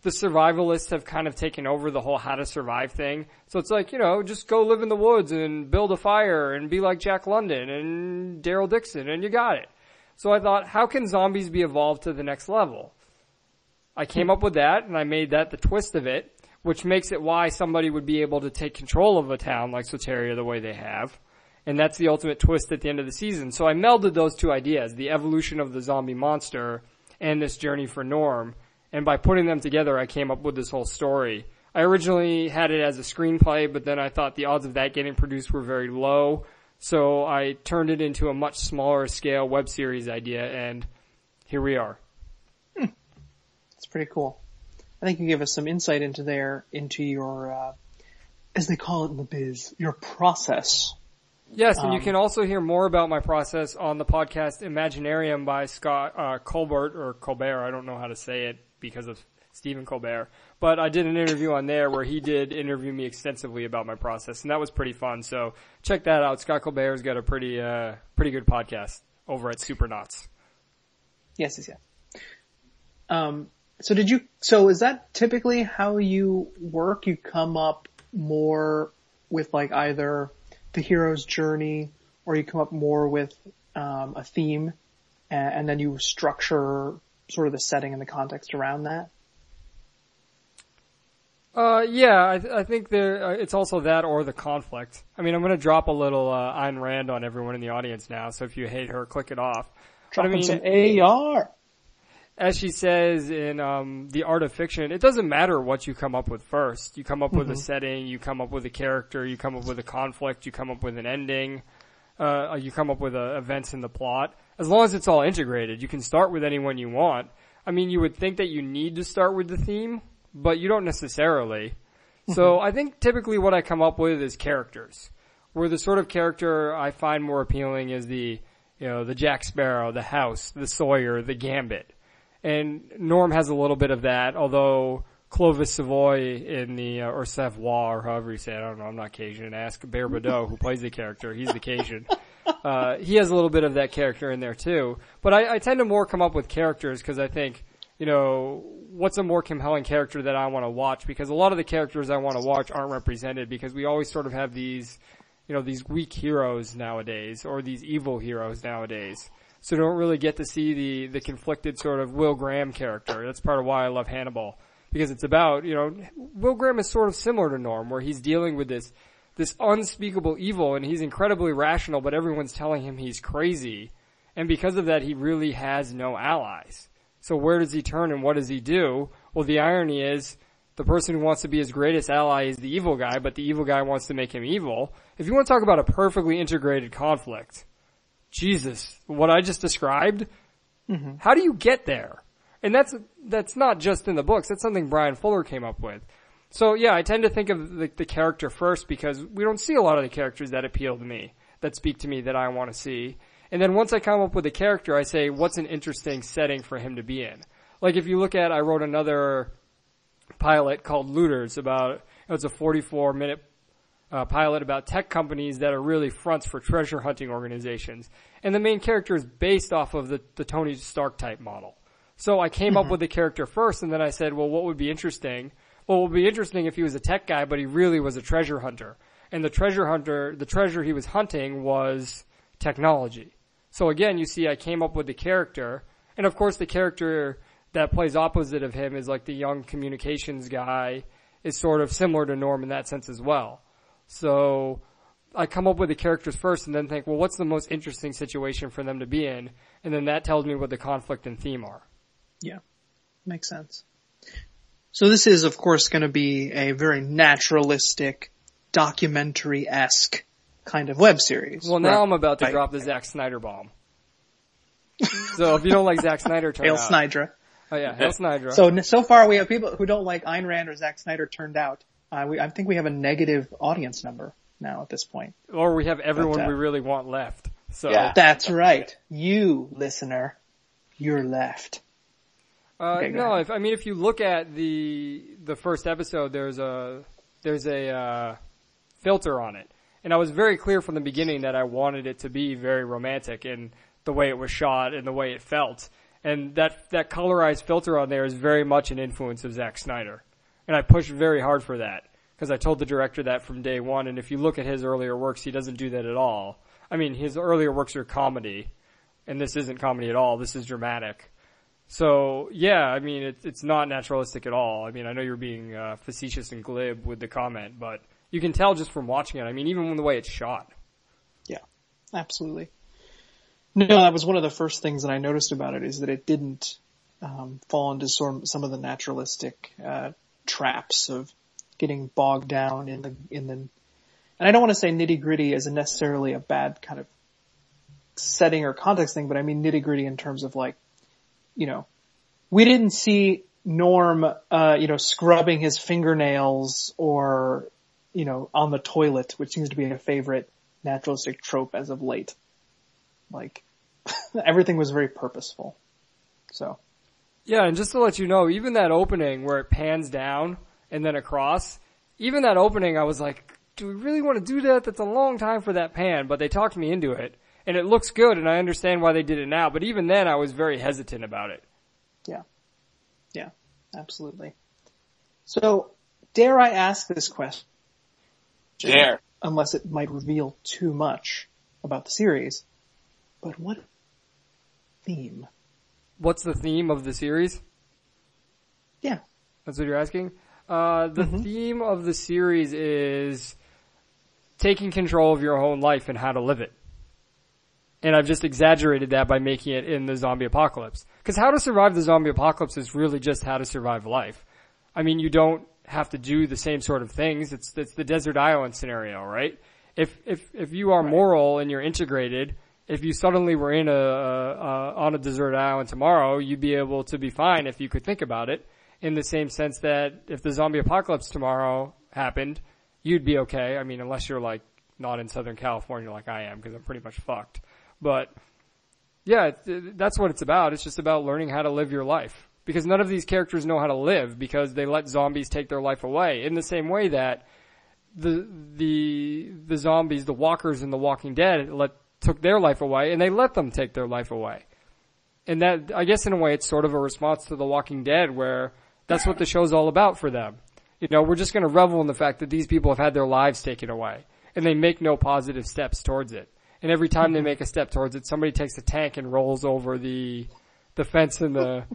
the survivalists have kind of taken over the whole how to survive thing. So it's like, you know, just go live in the woods and build a fire and be like Jack London and Daryl Dixon and you got it. So I thought, how can zombies be evolved to the next level? I came up with that and I made that the twist of it, which makes it why somebody would be able to take control of a town like Soteria the way they have. And that's the ultimate twist at the end of the season. So I melded those two ideas, the evolution of the zombie monster and this journey for Norm. And by putting them together, I came up with this whole story. I originally had it as a screenplay, but then I thought the odds of that getting produced were very low. So I turned it into a much smaller scale web series idea, and here we are. Hmm. That's pretty cool. I think you give us some insight into there, into your, uh, as they call it in the biz, your process. Yes, and um, you can also hear more about my process on the podcast Imaginarium by Scott uh, Colbert, or Colbert, I don't know how to say it because of Stephen Colbert. But I did an interview on there where he did interview me extensively about my process, and that was pretty fun. So check that out. Scott Colbert's got a pretty uh, pretty good podcast over at Supernauts. Yes, yes, yes. Um, so did you, so is that typically how you work? You come up more with like either the hero's journey, or you come up more with um, a theme, and, and then you structure sort of the setting and the context around that? Uh, yeah, I, th- I think there, uh, it's also that or the conflict. I mean, I'm going to drop a little uh, Ayn Rand on everyone in the audience now, so if you hate her, click it off. Dropping but I mean, some A R. As she says in um, The Art of Fiction, it doesn't matter what you come up with first. You come up mm-hmm. with a setting, you come up with a character, you come up with a conflict, you come up with an ending, uh, you come up with uh, events in the plot. As long as it's all integrated, you can start with anyone you want. I mean, you would think that you need to start with the theme, but you don't necessarily. Mm-hmm. So I think typically what I come up with is characters, where the sort of character I find more appealing is the, you know, the Jack Sparrow, the House, the Sawyer, the Gambit. And Norm has a little bit of that, although Clovis Savoy in the, uh, or Savoy, or however you say it, I don't know, I'm not Cajun. Ask Bear Badeau, who plays the character. He's the Cajun. Uh, he has a little bit of that character in there too. But I, I tend to more come up with characters because I think, you know, what's a more compelling character that I want to watch? Because a lot of the characters I want to watch aren't represented because we always sort of have these, you know, these weak heroes nowadays, or these evil heroes nowadays. So don't really get to see the, the conflicted sort of Will Graham character. That's part of why I love Hannibal. Because it's about, you know, Will Graham is sort of similar to Norm, where he's dealing with this, this unspeakable evil, and he's incredibly rational, but everyone's telling him he's crazy. And because of that, he really has no allies. So where does he turn and what does he do? Well, the irony is, the person who wants to be his greatest ally is the evil guy, but the evil guy wants to make him evil. If you want to talk about a perfectly integrated conflict, Jesus, what I just described, mm-hmm. how do you get there? And that's, that's not just in the books. That's something Brian Fuller came up with. So yeah, I tend to think of the, the character first because we don't see a lot of the characters that appeal to me, that speak to me, that I want to see. And then once I come up with a character, I say, what's an interesting setting for him to be in? Like if you look at, I wrote another pilot called Looters about, it's a forty-four minute Uh, pilot about tech companies that are really fronts for treasure hunting organizations. And the main character is based off of the, the Tony Stark type model. So I came mm-hmm. up with the character first, and then I said, well, what would be interesting? Well, what would be interesting if he was a tech guy, but he really was a treasure hunter. And the treasure hunter, the treasure he was hunting was technology. So again, you see, I came up with the character. And of course, the character that plays opposite of him is like the young communications guy, is sort of similar to Norm in that sense as well. So I come up with the characters first and then think, well, what's the most interesting situation for them to be in? And then that tells me what the conflict and theme are. Yeah, makes sense. So this is, of course, going to be a very naturalistic, documentary-esque kind of web series. Well, now right? I'm about to right. drop the Zack Snyder bomb. So if you don't like Zack Snyder, turn Hail out. Snydra. Oh yeah, Hail Snydra. So, so far we have people who don't like Ayn Rand or Zack Snyder turned out. Uh, we, I think we have a negative audience number now at this point. Or we have everyone but, uh, we really want left. So yeah. That's right. You, listener, you're left. Uh, okay, no, if, I mean, if you look at the, the first episode, there's a, there's a, uh, filter on it. And I was very clear from the beginning that I wanted it to be very romantic in the way it was shot and the way it felt. And that, that colorized filter on there is very much an influence of Zack Snyder. And I pushed very hard for that. Because I told the director that from day one, and if you look at his earlier works, he doesn't do that at all. I mean, his earlier works are comedy, and this isn't comedy at all. This is dramatic. So, yeah, I mean, it, it's not naturalistic at all. I mean, I know you're being uh, facetious and glib with the comment, but you can tell just from watching it. I mean, even from the way it's shot. Yeah, absolutely. No, that was one of the first things that I noticed about it, is that it didn't um, fall into some, some of the naturalistic uh, traps of getting bogged down in the in the, and I don't want to say nitty gritty as a necessarily a bad kind of setting or context thing, but I mean nitty gritty in terms of like, you know, we didn't see Norm, uh, you know, scrubbing his fingernails or, you know, on the toilet, which seems to be a favorite naturalistic trope as of late. Like, everything was very purposeful. So. Yeah, and just to let you know, even that opening where it pans down and then across, even that opening, I was like, do we really want to do that? That's a long time for that pan, but they talked me into it. And it looks good, and I understand why they did it now, but even then I was very hesitant about it. Yeah. Yeah, absolutely. So, dare I ask this question? Dare. Unless it might reveal too much about the series. But what theme? What's the theme of the series? Yeah. That's what you're asking? Uh, the mm-hmm. theme of the series is taking control of your own life and how to live it. And I've just exaggerated that by making it in the zombie apocalypse. Because how to survive the zombie apocalypse is really just how to survive life. I mean, you don't have to do the same sort of things. It's, it's the desert island scenario, right? If, if, if you are right. moral and you're integrated, if you suddenly were in a, a, on a desert island tomorrow, you'd be able to be fine if you could think about it. In the same sense that if the zombie apocalypse tomorrow happened, you'd be okay. I mean, unless you're like not in Southern California like I am, because I'm pretty much fucked. But yeah, that's what it's about. It's just about learning how to live your life. Because none of these characters know how to live because they let zombies take their life away. In the same way that the the the zombies, the walkers in The Walking Dead, let took their life away, and they let them take their life away. And that, I guess in a way, it's sort of a response to The Walking Dead, where that's what the show's all about for them. You know, we're just going to revel in the fact that these people have had their lives taken away, and they make no positive steps towards it. And every time they make a step towards it, somebody takes a tank and rolls over the the fence in the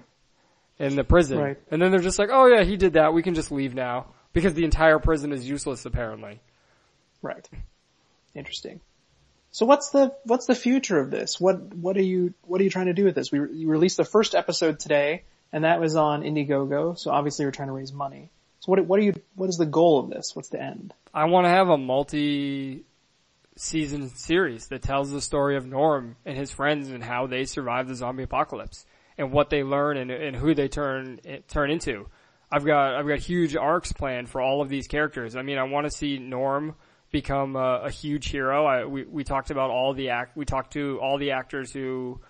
in the prison. Right. And then they're just like, oh yeah, he did that. We can just leave now. Because the entire prison is useless, apparently. Right. Interesting. So what's the what's the future of this? What what are you what are you trying to do with this? We re- you released the first episode today, and that was on Indiegogo. So obviously you're trying to raise money. So what what are you what is the goal of this? What's the end? I want to have a multi season series that tells the story of Norm and his friends and how they survive the zombie apocalypse and what they learn and, and who they turn turn into. I've got I've got huge arcs planned for all of these characters. I mean, I want to see Norm become a, a huge hero. I, we we talked about all the act we talked to all the actors who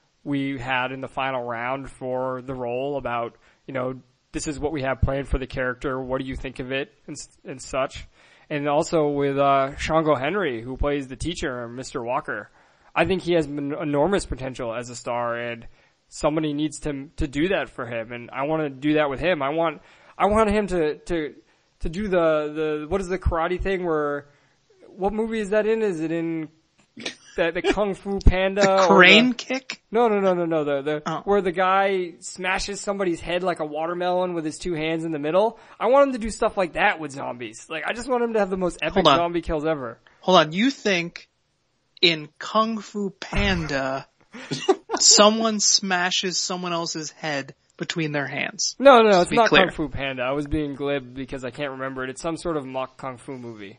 we had in the final round for the role about, you know, this is what we have planned for the character. What do you think of it and and such. And also with uh Shango Henry, who plays the teacher, Mister Walker. I think he has enormous potential as a star, and somebody needs to to do that for him. And I want to do that with him. I want I want him to to to do the the what is the karate thing where what movie is that in? Is it in the, the Kung Fu Panda? The crane the, kick? No, no, no, no, no. The, the, oh. Where the guy smashes somebody's head like a watermelon with his two hands in the middle. I want him to do stuff like that with zombies. Like, I just want him to have the most epic zombie kills ever. Hold on. You think in Kung Fu Panda, someone smashes someone else's head between their hands? No, no, no. It's not clear. Kung Fu Panda. I was being glib because I can't remember it. It's some sort of mock Kung Fu movie.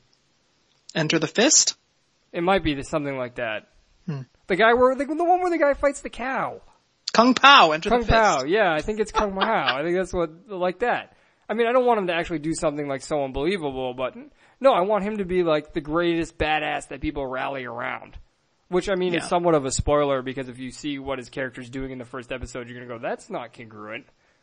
Enter the Fist? It might be something like that. Hmm. The guy where the, the one where the guy fights the cow. Kung Pao, Enter Kung the Fist. Pao, yeah, I think it's Kung Pao. I think that's what like that. I mean, I don't want him to actually do something like so unbelievable, but no, I want him to be like the greatest badass that people rally around. Which I mean yeah. is somewhat of a spoiler because if you see what his character's doing in the first episode, you're gonna go, "That's not congruent."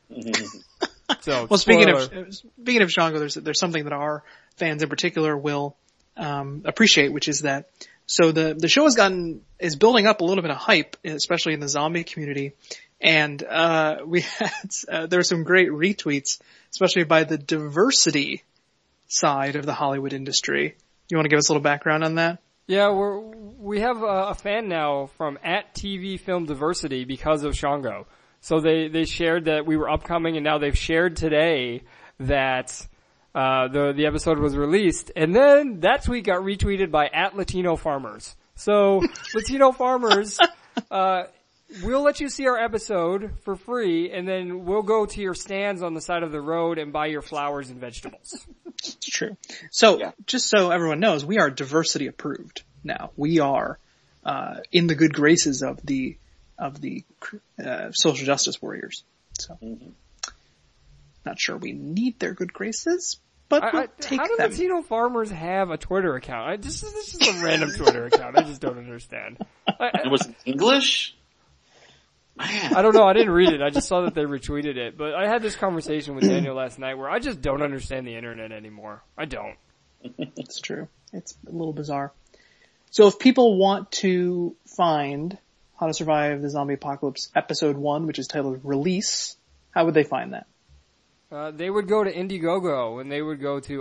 So, well, speaking of speaking of Shango, there's there's something that our fans in particular will um appreciate, which is that so the the show has gotten is building up a little bit of hype, especially in the zombie community, And, uh, we had, uh, there were some great retweets, especially by the diversity side of the Hollywood industry. You want to give us a little background on that? Yeah, we're, we have a, a fan now from at T V Film Diversity because of Shango. So they, they shared that we were upcoming, and now they've shared today that uh the the episode was released, and then that tweet got retweeted by at Latino Farmers. So Latino Farmers, uh we'll let you see our episode for free, and then we'll go to your stands on the side of the road and buy your flowers and vegetables. It's true. So, Yeah. just so everyone knows, we are diversity approved now. We are uh in the good graces of the of the uh, social justice warriors. So, Mm-hmm. not sure we need their good graces, but I, we'll I, take how do them. Latino Farmers have a Twitter account? I just this is just a random Twitter account. I just don't understand. I, It was in English? Man. I don't know. I didn't read it. I just saw that they retweeted it. But I had this conversation with Daniel last night where I just don't understand the internet anymore. I don't. It's true. It's a little bizarre. So if people want to find How to Survive the Zombie Apocalypse episode one, which is titled Release, how would they find that? Uh, they would go to Indiegogo and they would go to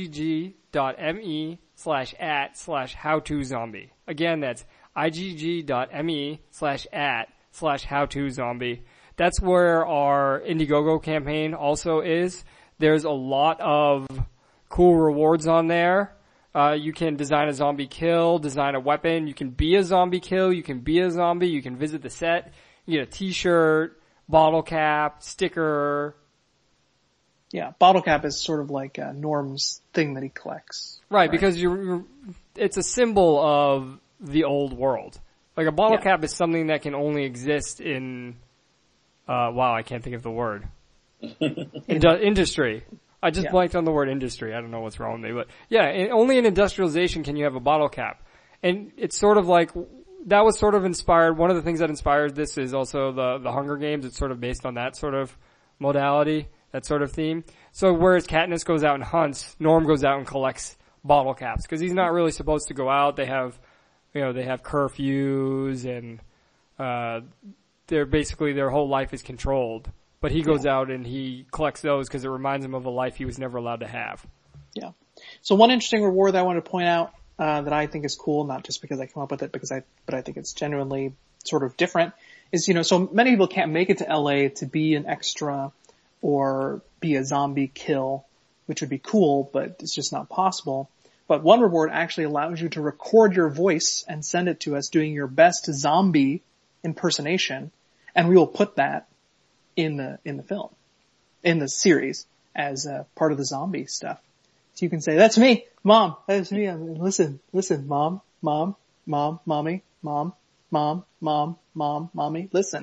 igg.me slash at slash how to zombie. Again, that's igg.me slash at slash how to zombie. That's where our Indiegogo campaign also is. There's a lot of cool rewards on there. Uh, you can design a zombie kill, design a weapon. You can be a zombie kill. You can be a zombie. You can visit the set. You get a t-shirt, bottle cap, sticker. Yeah, bottle cap is sort of like uh, Norm's thing that he collects. Right, because you're, you're, it's a symbol of the old world. Like a bottle Yeah. cap is something that can only exist in, uh, wow, I can't think of the word. Indu- industry. I just Yeah. blanked on the word industry. I don't know what's wrong with me, but yeah, in, only in industrialization can you have a bottle cap. And it's sort of like, that was sort of inspired, one of the things that inspired this is also the, the Hunger Games. It's sort of based on that sort of modality, that sort of theme. So whereas Katniss goes out and hunts, Norm goes out and collects bottle caps, because he's not really supposed to go out. They have, you know, they have curfews and, uh, they're basically, their whole life is controlled. But he goes out and he collects those because it reminds him of a life he was never allowed to have. Yeah. So one interesting reward that I want to point out, uh, that I think is cool, not just because I came up with it, because I, but I think it's genuinely sort of different, is, you know, so many people can't make it to L A to be an extra or be a zombie kill, which would be cool, but it's just not possible. But one reward actually allows you to record your voice and send it to us doing your best zombie impersonation, and we will put that in the, in the film, in the series as a part of the zombie stuff. So you can say, that's me, mom, that's me, I'm, listen, listen, mom, mom, mom, mommy, mom, mom, mom, mom, mommy, listen.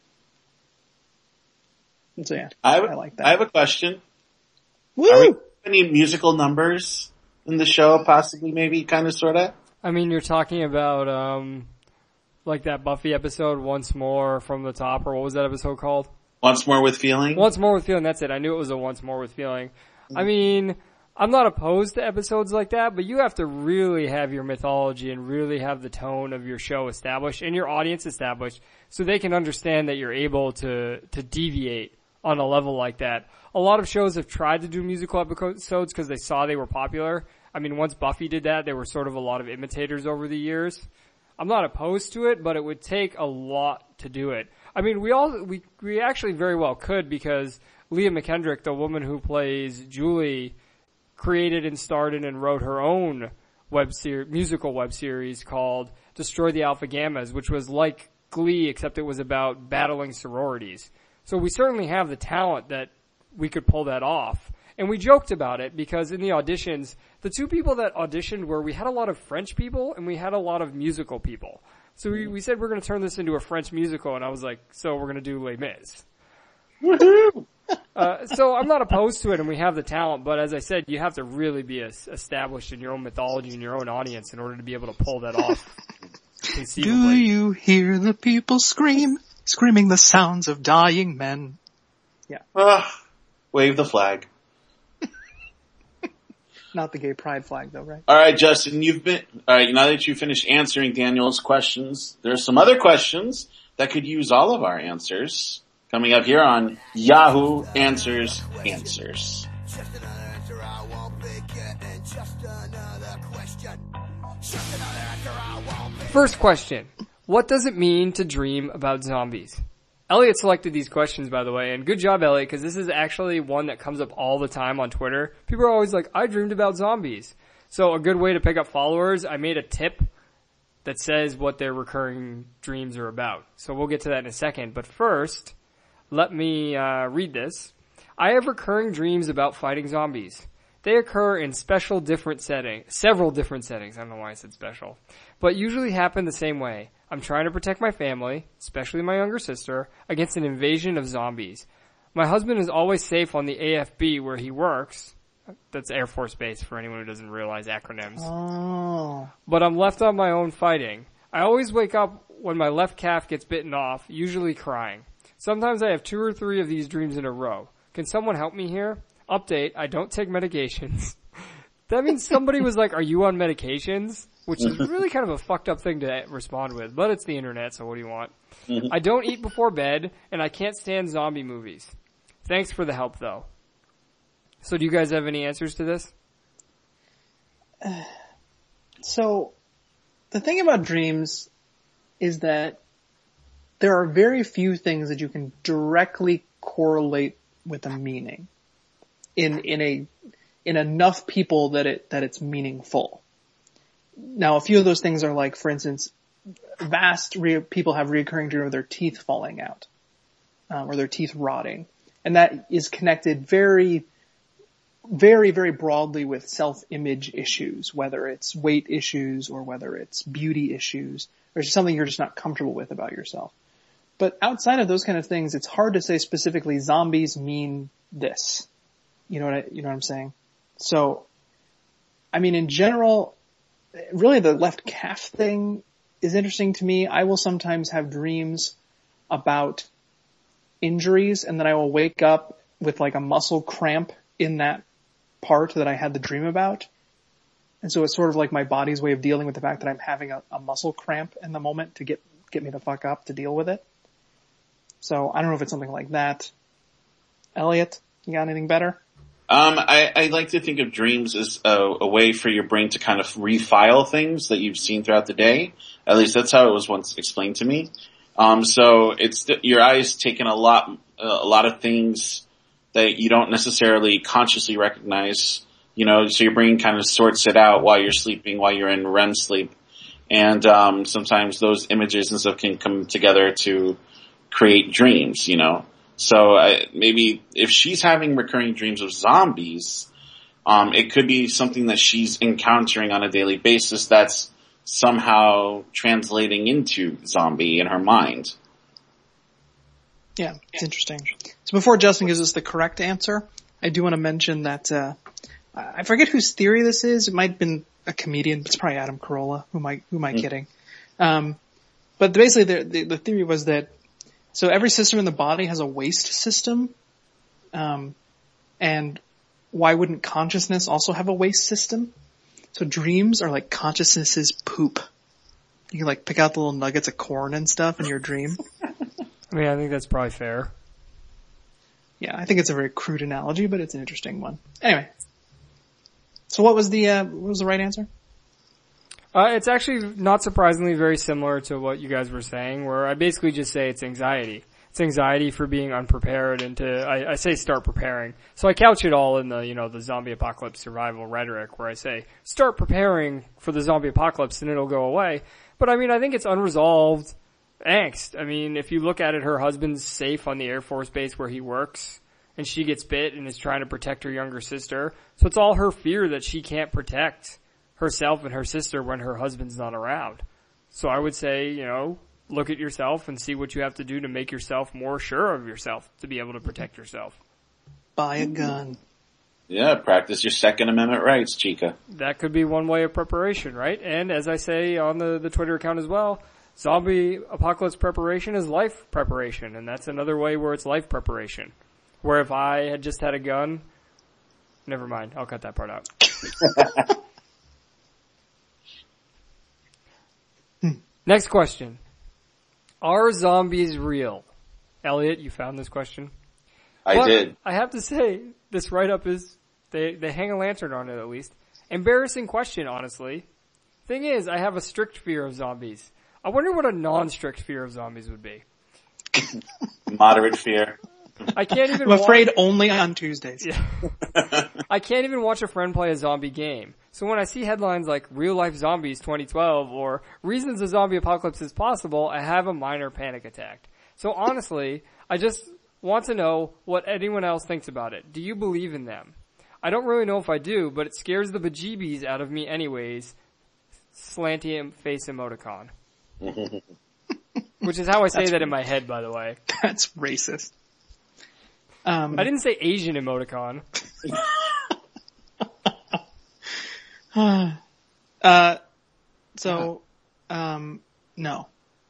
And so yeah, I, have, I like that. I have a question. Woo! Are we any musical numbers in the show, possibly, maybe, kind of, sort of? I mean, you're talking about, um, like that Buffy episode, Once More from the Top, or what was that episode called? Once More with Feeling? Once More with Feeling, that's it. I knew it was a Once More with Feeling. I mean, I'm not opposed to episodes like that, but you have to really have your mythology and really have the tone of your show established and your audience established so they can understand that you're able to, to deviate on a level like that. A lot of shows have tried to do musical episodes because they saw they were popular. I mean, once Buffy did that, there were sort of a lot of imitators over the years. I'm not opposed to it, but it would take a lot to do it. I mean, we all, we, we actually very well could, because Leah McKendrick, the woman who plays Julie, created and starred in and wrote her own web ser- musical web series called Destroy the Alpha Gammas, which was like Glee, except it was about battling sororities. So we certainly have the talent that we could pull that off. And we joked about it because in the auditions, the two people that auditioned were, we had a lot of French people and we had a lot of musical people. So we, we said we're going to turn this into a French musical, and I was like, so we're going to do Les Mis. Woohoo! Uh, so I'm not opposed to it, and we have the talent, but as I said, you have to really be as established in your own mythology and your own audience in order to be able to pull that off. Do you hear the people scream, screaming the sounds of dying men? Yeah. Uh, wave the flag. Not the gay pride flag though, right? Alright, Justin, you've been, alright, now that you finished answering Daniel's questions, there's some other questions that could use all of our answers. Coming up here on Yahoo Answers Answers. First question. What does it mean to dream about zombies? Elliot selected these questions, by the way, and good job, Elliot, because this is actually one that comes up all the time on Twitter. People are always like, I dreamed about zombies. So a good way to pick up followers, I made a tip that says what their recurring dreams are about. So we'll get to that in a second. But first, let me uh, read this. I have recurring dreams about fighting zombies. They occur in special different settings, several different settings. I don't know why I said special, but usually happen the same way. I'm trying to protect my family, especially my younger sister, against an invasion of zombies. My husband is always safe on the A F B where he works. That's Air Force Base for anyone who doesn't realize acronyms. Oh. But I'm left on my own fighting. I always wake up when my left calf gets bitten off, usually crying. Sometimes I have two or three of these dreams in a row. Can someone help me here? Update, I don't take medications. That means somebody was like, are you on medications? Which is really kind of a fucked up thing to respond with, but it's the internet, so what do you want? I don't eat before bed, and I can't stand zombie movies. Thanks for the help, though. So do you guys have any answers to this? Uh, so, the thing about dreams is that there are very few things that you can directly correlate with a meaning in, in a, in enough people that it, that it's meaningful. Now, a few of those things are like, for instance, vast re- people have reoccurring dream of their teeth falling out, um, or their teeth rotting. And that is connected very, very, very broadly with self-image issues, whether it's weight issues or whether it's beauty issues, or just something you're just not comfortable with about yourself. But outside of those kind of things, it's hard to say specifically zombies mean this. You know what I, you know what I'm saying? So, I mean, in general, really the left calf thing is interesting to me. I will sometimes have dreams about injuries, and then I will wake up with like a muscle cramp in that part that I had the dream about. And so it's sort of like my body's way of dealing with the fact that I'm having a, a muscle cramp in the moment to get, get me the fuck up to deal with it. So I don't know if it's something like that. Elliot, you got anything better? Um, I, I like to think of dreams as a, a way for your brain to kind of refile things that you've seen throughout the day. At least that's how it was once explained to me. Um, so it's th- your eyes taking a lot, uh, a lot of things that you don't necessarily consciously recognize. You know, so your brain kind of sorts it out while you're sleeping, while you're in R E M sleep, and um, sometimes those images and stuff can come together to create dreams. You know. So uh, maybe if she's having recurring dreams of zombies, um, it could be something that she's encountering on a daily basis that's somehow translating into zombie in her mind. Yeah, it's interesting. So before Justin gives us the correct answer, I do want to mention that uh I forget whose theory this is. It might have been a comedian, but it's probably Adam Carolla. Who am I, who am I mm. kidding? Um, but basically the, the, the theory was that so every system in the body has a waste system. Um, and why wouldn't consciousness also have a waste system? So dreams are like consciousness's poop. You can like pick out the little nuggets of corn and stuff in your dream. I mean, I think that's probably fair. Yeah, I think it's a very crude analogy, but it's an interesting one. Anyway. So what was the, uh, what was the right answer? Uh, it's actually not surprisingly very similar to what you guys were saying, where I basically just say it's anxiety. It's anxiety for being unprepared and to, I, I say start preparing. So I couch it all in the, you know, the zombie apocalypse survival rhetoric where I say start preparing for the zombie apocalypse and it'll go away. But I mean, I think it's unresolved angst. I mean, if you look at it, her husband's safe on the Air Force Base where he works and she gets bit and is trying to protect her younger sister. So it's all her fear that she can't protect herself and her sister when her husband's not around. So I would say, you know, look at yourself and see what you have to do to make yourself more sure of yourself to be able to protect yourself. Buy a gun. Yeah, practice your Second Amendment rights, Chica. That could be one way of preparation, right? And as I say on the, the Twitter account as well, zombie apocalypse preparation is life preparation, and that's another way where it's life preparation. Where if I had just had a gun, never mind, I'll cut that part out. Next question. Are zombies real? Elliot, you found this question? I but did. I have to say, this write-up is, they, they hang a lantern on it at least. Embarrassing question, honestly. Thing is, I have a strict fear of zombies. I wonder what a non-strict fear of zombies would be. Moderate fear. I can't even I'm afraid watch, only on Tuesdays. Yeah. I can't even watch a friend play a zombie game. So when I see headlines like Real Life Zombies twenty twelve or Reasons a Zombie Apocalypse is Possible, I have a minor panic attack. So honestly, I just want to know what anyone else thinks about it. Do you believe in them? I don't really know if I do, but it scares the bejeebies out of me anyways. Slanty face emoticon. Which is how I say That's that in my head, by the way. That's racist. Um, I didn't say Asian emoticon. uh, so, um, no.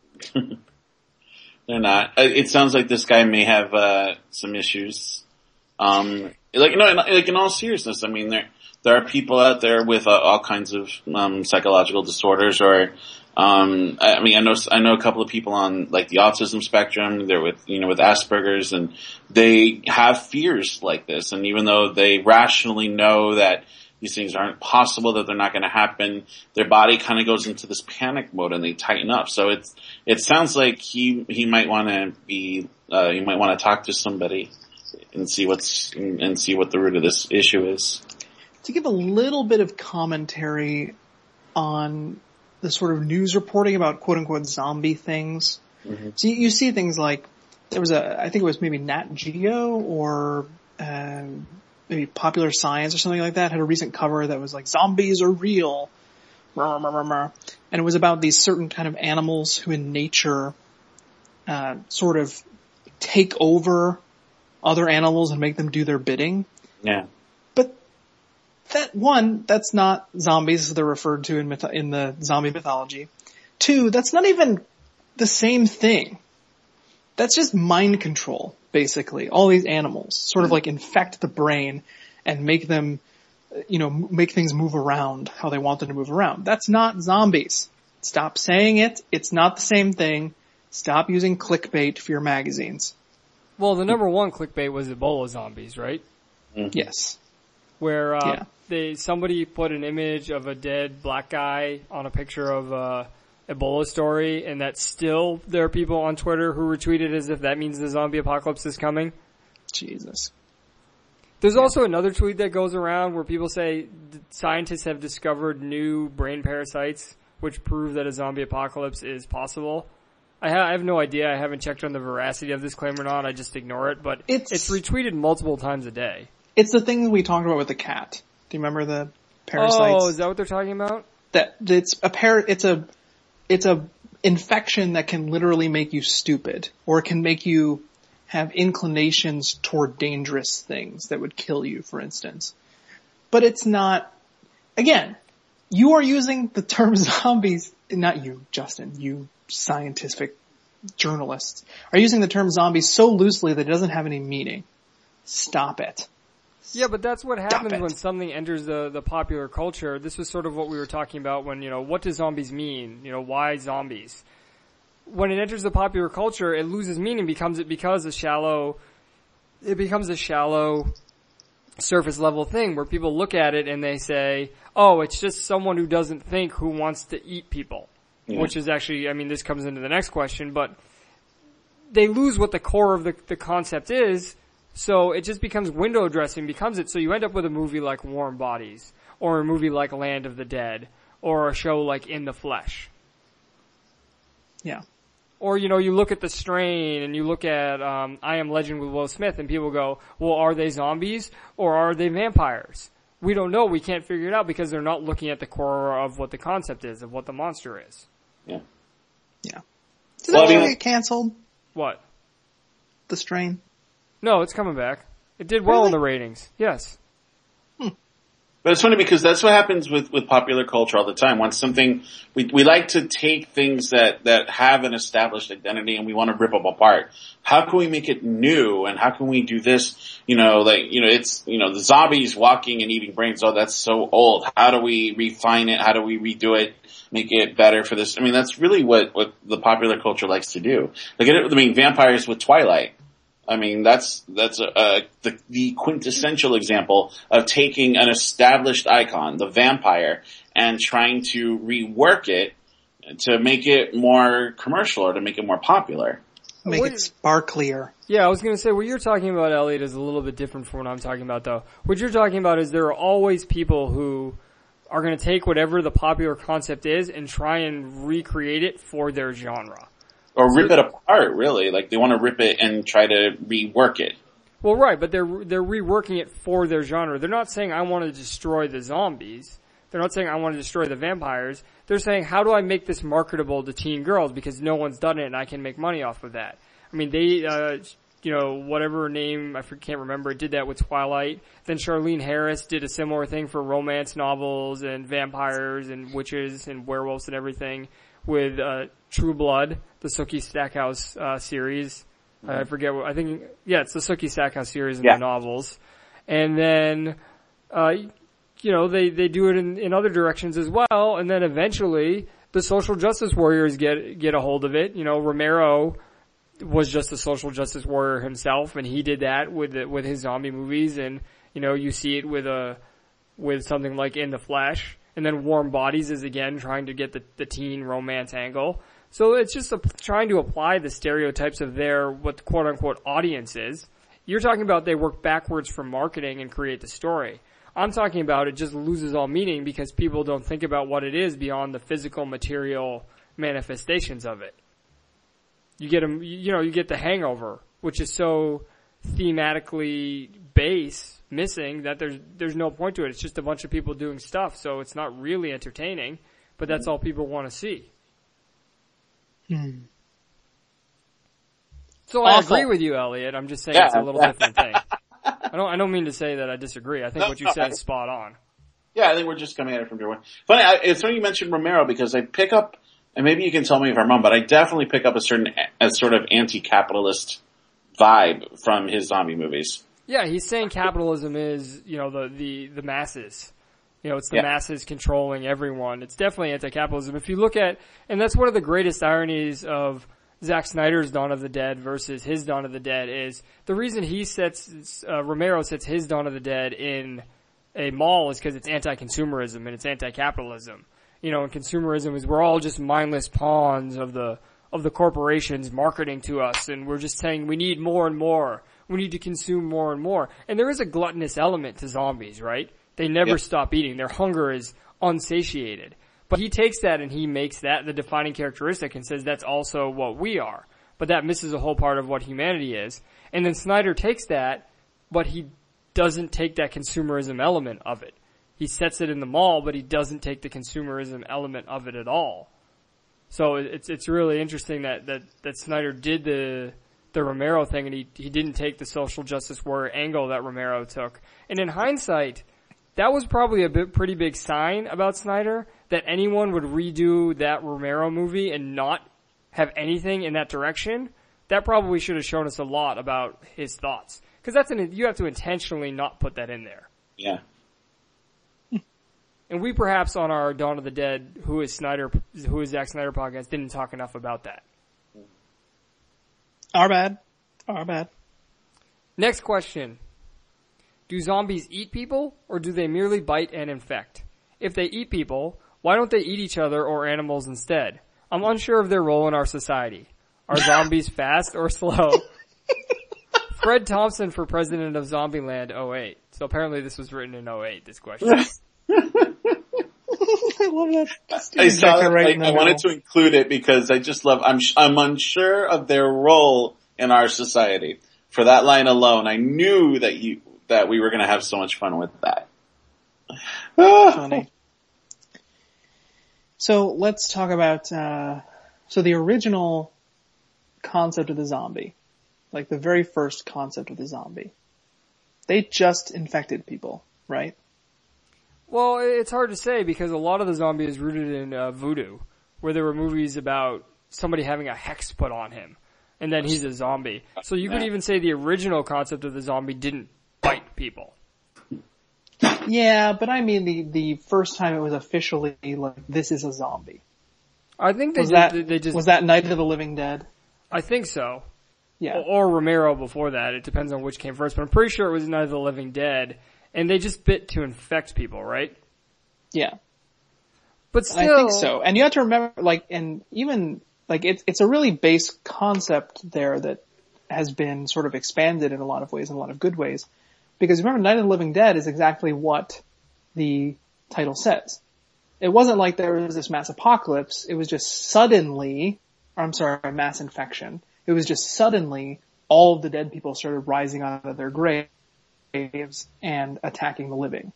They're not. It sounds like this guy may have uh some issues. Um, like no, like in all seriousness, I mean, there there are people out there with uh, all kinds of um psychological disorders, or um, I mean, I know I know a couple of people on like the autism spectrum. They're with you know with Asperger's, and they have fears like this. And even though they rationally know that these things aren't possible, that they're not going to happen, their body kind of goes into this panic mode and they tighten up. So it's, it sounds like he, he might want to be, uh, he might want to talk to somebody and see what's, and see what the root of this issue is. To give a little bit of commentary on the sort of news reporting about quote unquote zombie things. Mm-hmm. So you, you see things like, there was a, I think it was maybe Nat Geo or, um, maybe Popular Science or something like that had a recent cover that was like, zombies are real. And it was about these certain kind of animals who in nature, uh, sort of take over other animals and make them do their bidding. Yeah. But that one, that's not zombies as they're referred to in myth- in the zombie mythology. Two, that's not even the same thing. That's just mind control, basically. All these animals sort of like infect the brain and make them, you know, make things move around how they want them to move around. That's not zombies. Stop saying it. It's not the same thing. Stop using clickbait for your magazines. Well, the number one clickbait was Ebola zombies, right? Mm-hmm. Yes. Where, uh, yeah. they, somebody put an image of a dead black guy on a picture of, uh, Ebola story, and that still there are people on Twitter who retweet it as if that means the zombie apocalypse is coming. Jesus. There's yeah. also another tweet that goes around where people say scientists have discovered new brain parasites which prove that a zombie apocalypse is possible. I, ha- I have no idea. I haven't checked on the veracity of this claim or not. I just ignore it, but it's, it's retweeted multiple times a day. It's the thing that we talked about with the cat. Do you remember the parasites? Oh, is that what they're talking about? That it's a par- it's a It's a infection that can literally make you stupid, or it can make you have inclinations toward dangerous things that would kill you, for instance. But it's not, again, you are using the term zombies, not you, Justin, you scientific journalists, are using the term zombies so loosely that it doesn't have any meaning. Stop it. Yeah, but that's what Stop happens it. when something enters the, the popular culture. This was sort of what we were talking about when, you know, what do zombies mean? You know, why zombies? When it enters the popular culture, it loses meaning becomes it becomes a shallow, it becomes a shallow surface level thing where people look at it and they say, oh, it's just someone who doesn't think who wants to eat people. Yeah. Which is actually, I mean, this comes into the next question, but they lose what the core of the, the concept is. So it just becomes window dressing, becomes it. So you end up with a movie like Warm Bodies, or a movie like Land of the Dead, or a show like In the Flesh. Yeah. Or, you know, you look at The Strain, and you look at um, I Am Legend with Will Smith, and people go, well, are they zombies, or are they vampires? We don't know. We can't figure it out because they're not looking at the core of what the concept is, of what the monster is. Yeah. Yeah. Did well, that I mean, get canceled? What? The Strain? No, it's coming back. It did well Really? in the ratings. Yes. Hmm. But it's funny because that's what happens with, with popular culture all the time. Once something, we, we like to take things that, that have an established identity and we want to rip them apart. How can we make it new? And how can we do this? You know, like, you know, it's, you know, the zombies walking and eating brains. Oh, that's so old. How do we refine it? How do we redo it? make it better for this. I mean, that's really what, what the popular culture likes to do. Like, I mean, vampires with Twilight. I mean, that's, that's a, a the, the quintessential example of taking an established icon, the vampire, and trying to rework it to make it more commercial or to make it more popular. Make what, it sparklier. Yeah, I was going to say, what you're talking about, Elliot, is a little bit different from what I'm talking about, though. What you're talking about is there are always people who are going to take whatever the popular concept is and try and recreate it for their genre. Or rip it apart, really. Like, they want to rip it and try to rework it. Well, right, but they're they're reworking it for their genre. They're not saying, I want to destroy the zombies. They're not saying, I want to destroy the vampires. They're saying, how do I make this marketable to teen girls because no one's done it and I can make money off of that. I mean, they, uh, you know, whatever name, I can't remember, did that with Twilight. Then Charlene Harris did a similar thing for romance novels and vampires and witches and werewolves and everything with uh True Blood, the Sookie Stackhouse uh series. Mm-hmm. I forget what, I think, yeah, it's the Sookie Stackhouse series in yeah. the novels. And then, uh, you know, they, they do it in, in other directions as well, and then eventually the social justice warriors get, get a hold of it. You know, Romero was just a social justice warrior himself, and he did that with, the, with his zombie movies, and, you know, you see it with a, with something like In the Flesh, and then Warm Bodies is again trying to get the, the teen romance angle. So it's just a, trying to apply the stereotypes of their, what quote unquote audience is. You're talking about they work backwards from marketing and create the story. I'm talking about it just loses all meaning because people don't think about what it is beyond the physical material manifestations of it. You get them, you know, you get The Hangover, which is so thematically base missing that there's, there's no point to it. It's just a bunch of people doing stuff. So it's not really entertaining, but that's all people want to see. Hmm. So I Awful. agree with you, Elliot. I'm just saying yeah. it's a little different thing. I don't, I don't mean to say that I disagree. I think no, what you no, said I, is spot on. Yeah, I think we're just coming at it from your way. Funny, I, it's funny you mentioned Romero because I pick up, and maybe you can tell me if I'm wrong, but I definitely pick up a certain, a sort of anti-capitalist vibe from his zombie movies. Yeah, he's saying capitalism is, you know, the, the, the masses. You know, it's the yeah. masses controlling everyone. It's definitely anti-capitalism. If you look at, and that's one of the greatest ironies of Zack Snyder's Dawn of the Dead versus his Dawn of the Dead is the reason he sets, uh, Romero sets his Dawn of the Dead in a mall is because it's anti-consumerism and it's anti-capitalism. You know, and consumerism is we're all just mindless pawns of the, of the corporations marketing to us, and we're just saying we need more and more. We need to consume more and more. And there is a gluttonous element to zombies, right? They never yep. stop eating. Their hunger is unsatiated. But he takes that and he makes that the defining characteristic and says that's also what we are. But that misses a whole part of what humanity is. And then Snyder takes that, but he doesn't take that consumerism element of it. He sets it in the mall, but he doesn't take the consumerism element of it at all. So it's it's really interesting that, that, that Snyder did the the Romero thing and he, he didn't take the social justice warrior angle that Romero took. And in hindsight, that was probably a bit, pretty big sign about Snyder that anyone would redo that Romero movie and not have anything in that direction. That probably should have shown us a lot about his thoughts. Cause that's an, you have to intentionally not put that in there. Yeah. And we perhaps on our Dawn of the Dead, who is Snyder, who is Zack Snyder podcast, didn't talk enough about that. Our bad. Our bad. Next question. Do zombies eat people, or do they merely bite and infect? If they eat people, why don't they eat each other or animals instead? I'm unsure of their role in our society. Are zombies fast or slow? Fred Thompson for president of Zombieland oh eight. So apparently this was written in oh eight, this question. I love that. I saw that. Right I, I wanted to include it because I just love, I'm, I'm unsure of their role in our society. For that line alone, I knew that you, that we were going to have so much fun with that. Funny. So let's talk about, uh, so the original concept of the zombie, like the very first concept of the zombie, they just infected people, right? Well, it's hard to say because a lot of the zombie is rooted in uh, voodoo, where there were movies about somebody having a hex put on him, and then he's a zombie. So you could even say the original concept of the zombie didn't bite people. Yeah, but I mean the, the first time it was officially like, this is a zombie. I think they Was just, that, they just, was that Night of the Living Dead? I think so. Yeah. Or, or Romero before that. It depends on which came first, but I'm pretty sure it was Night of the Living Dead. And they just bit to infect people, right? Yeah. But still. I think so. And you have to remember, like, and even, like, it's, it's a really base concept there that has been sort of expanded in a lot of ways, in a lot of good ways. Because remember, Night of the Living Dead is exactly what the title says. It wasn't like there was this mass apocalypse. It was just suddenly, or I'm sorry, mass infection. It was just suddenly all of the dead people started rising out of their graves and attacking the living.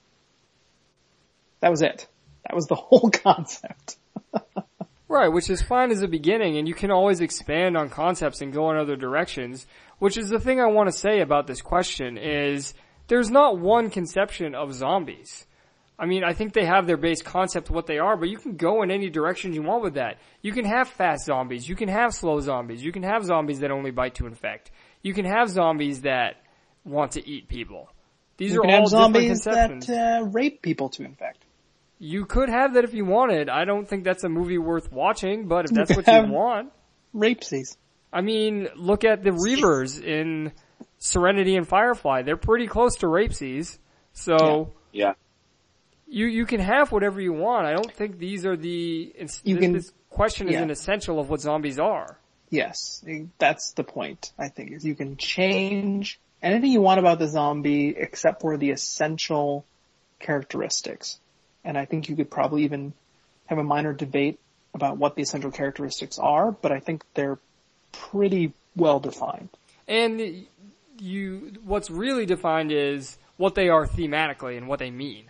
That was it. That was the whole concept. Right, which is fine as a beginning, and you can always expand on concepts and go in other directions, which is the thing I want to say about this question is there's not one conception of zombies. I mean, I think they have their base concept of what they are, but you can go in any direction you want with that. You can have fast zombies. You can have slow zombies. You can have zombies that only bite to infect. You can have zombies that want to eat people. These you are can all have zombies different conceptions. that uh, rape people to infect. You could have that if you wanted. I don't think that's a movie worth watching, but if that's what have you want. Rapesies. I mean, look at the Reavers in Serenity and Firefly. They're pretty close to rapesies. So, Yeah. you, you can have whatever you want. I don't think these are the, You this, can- this question is yeah. an essential of what zombies are. Yes, that's the point, I think, is you can change anything you want about the zombie except for the essential characteristics. And I think you could probably even have a minor debate about what the essential characteristics are, but I think they're pretty well defined. And you, what's really defined is what they are thematically and what they mean.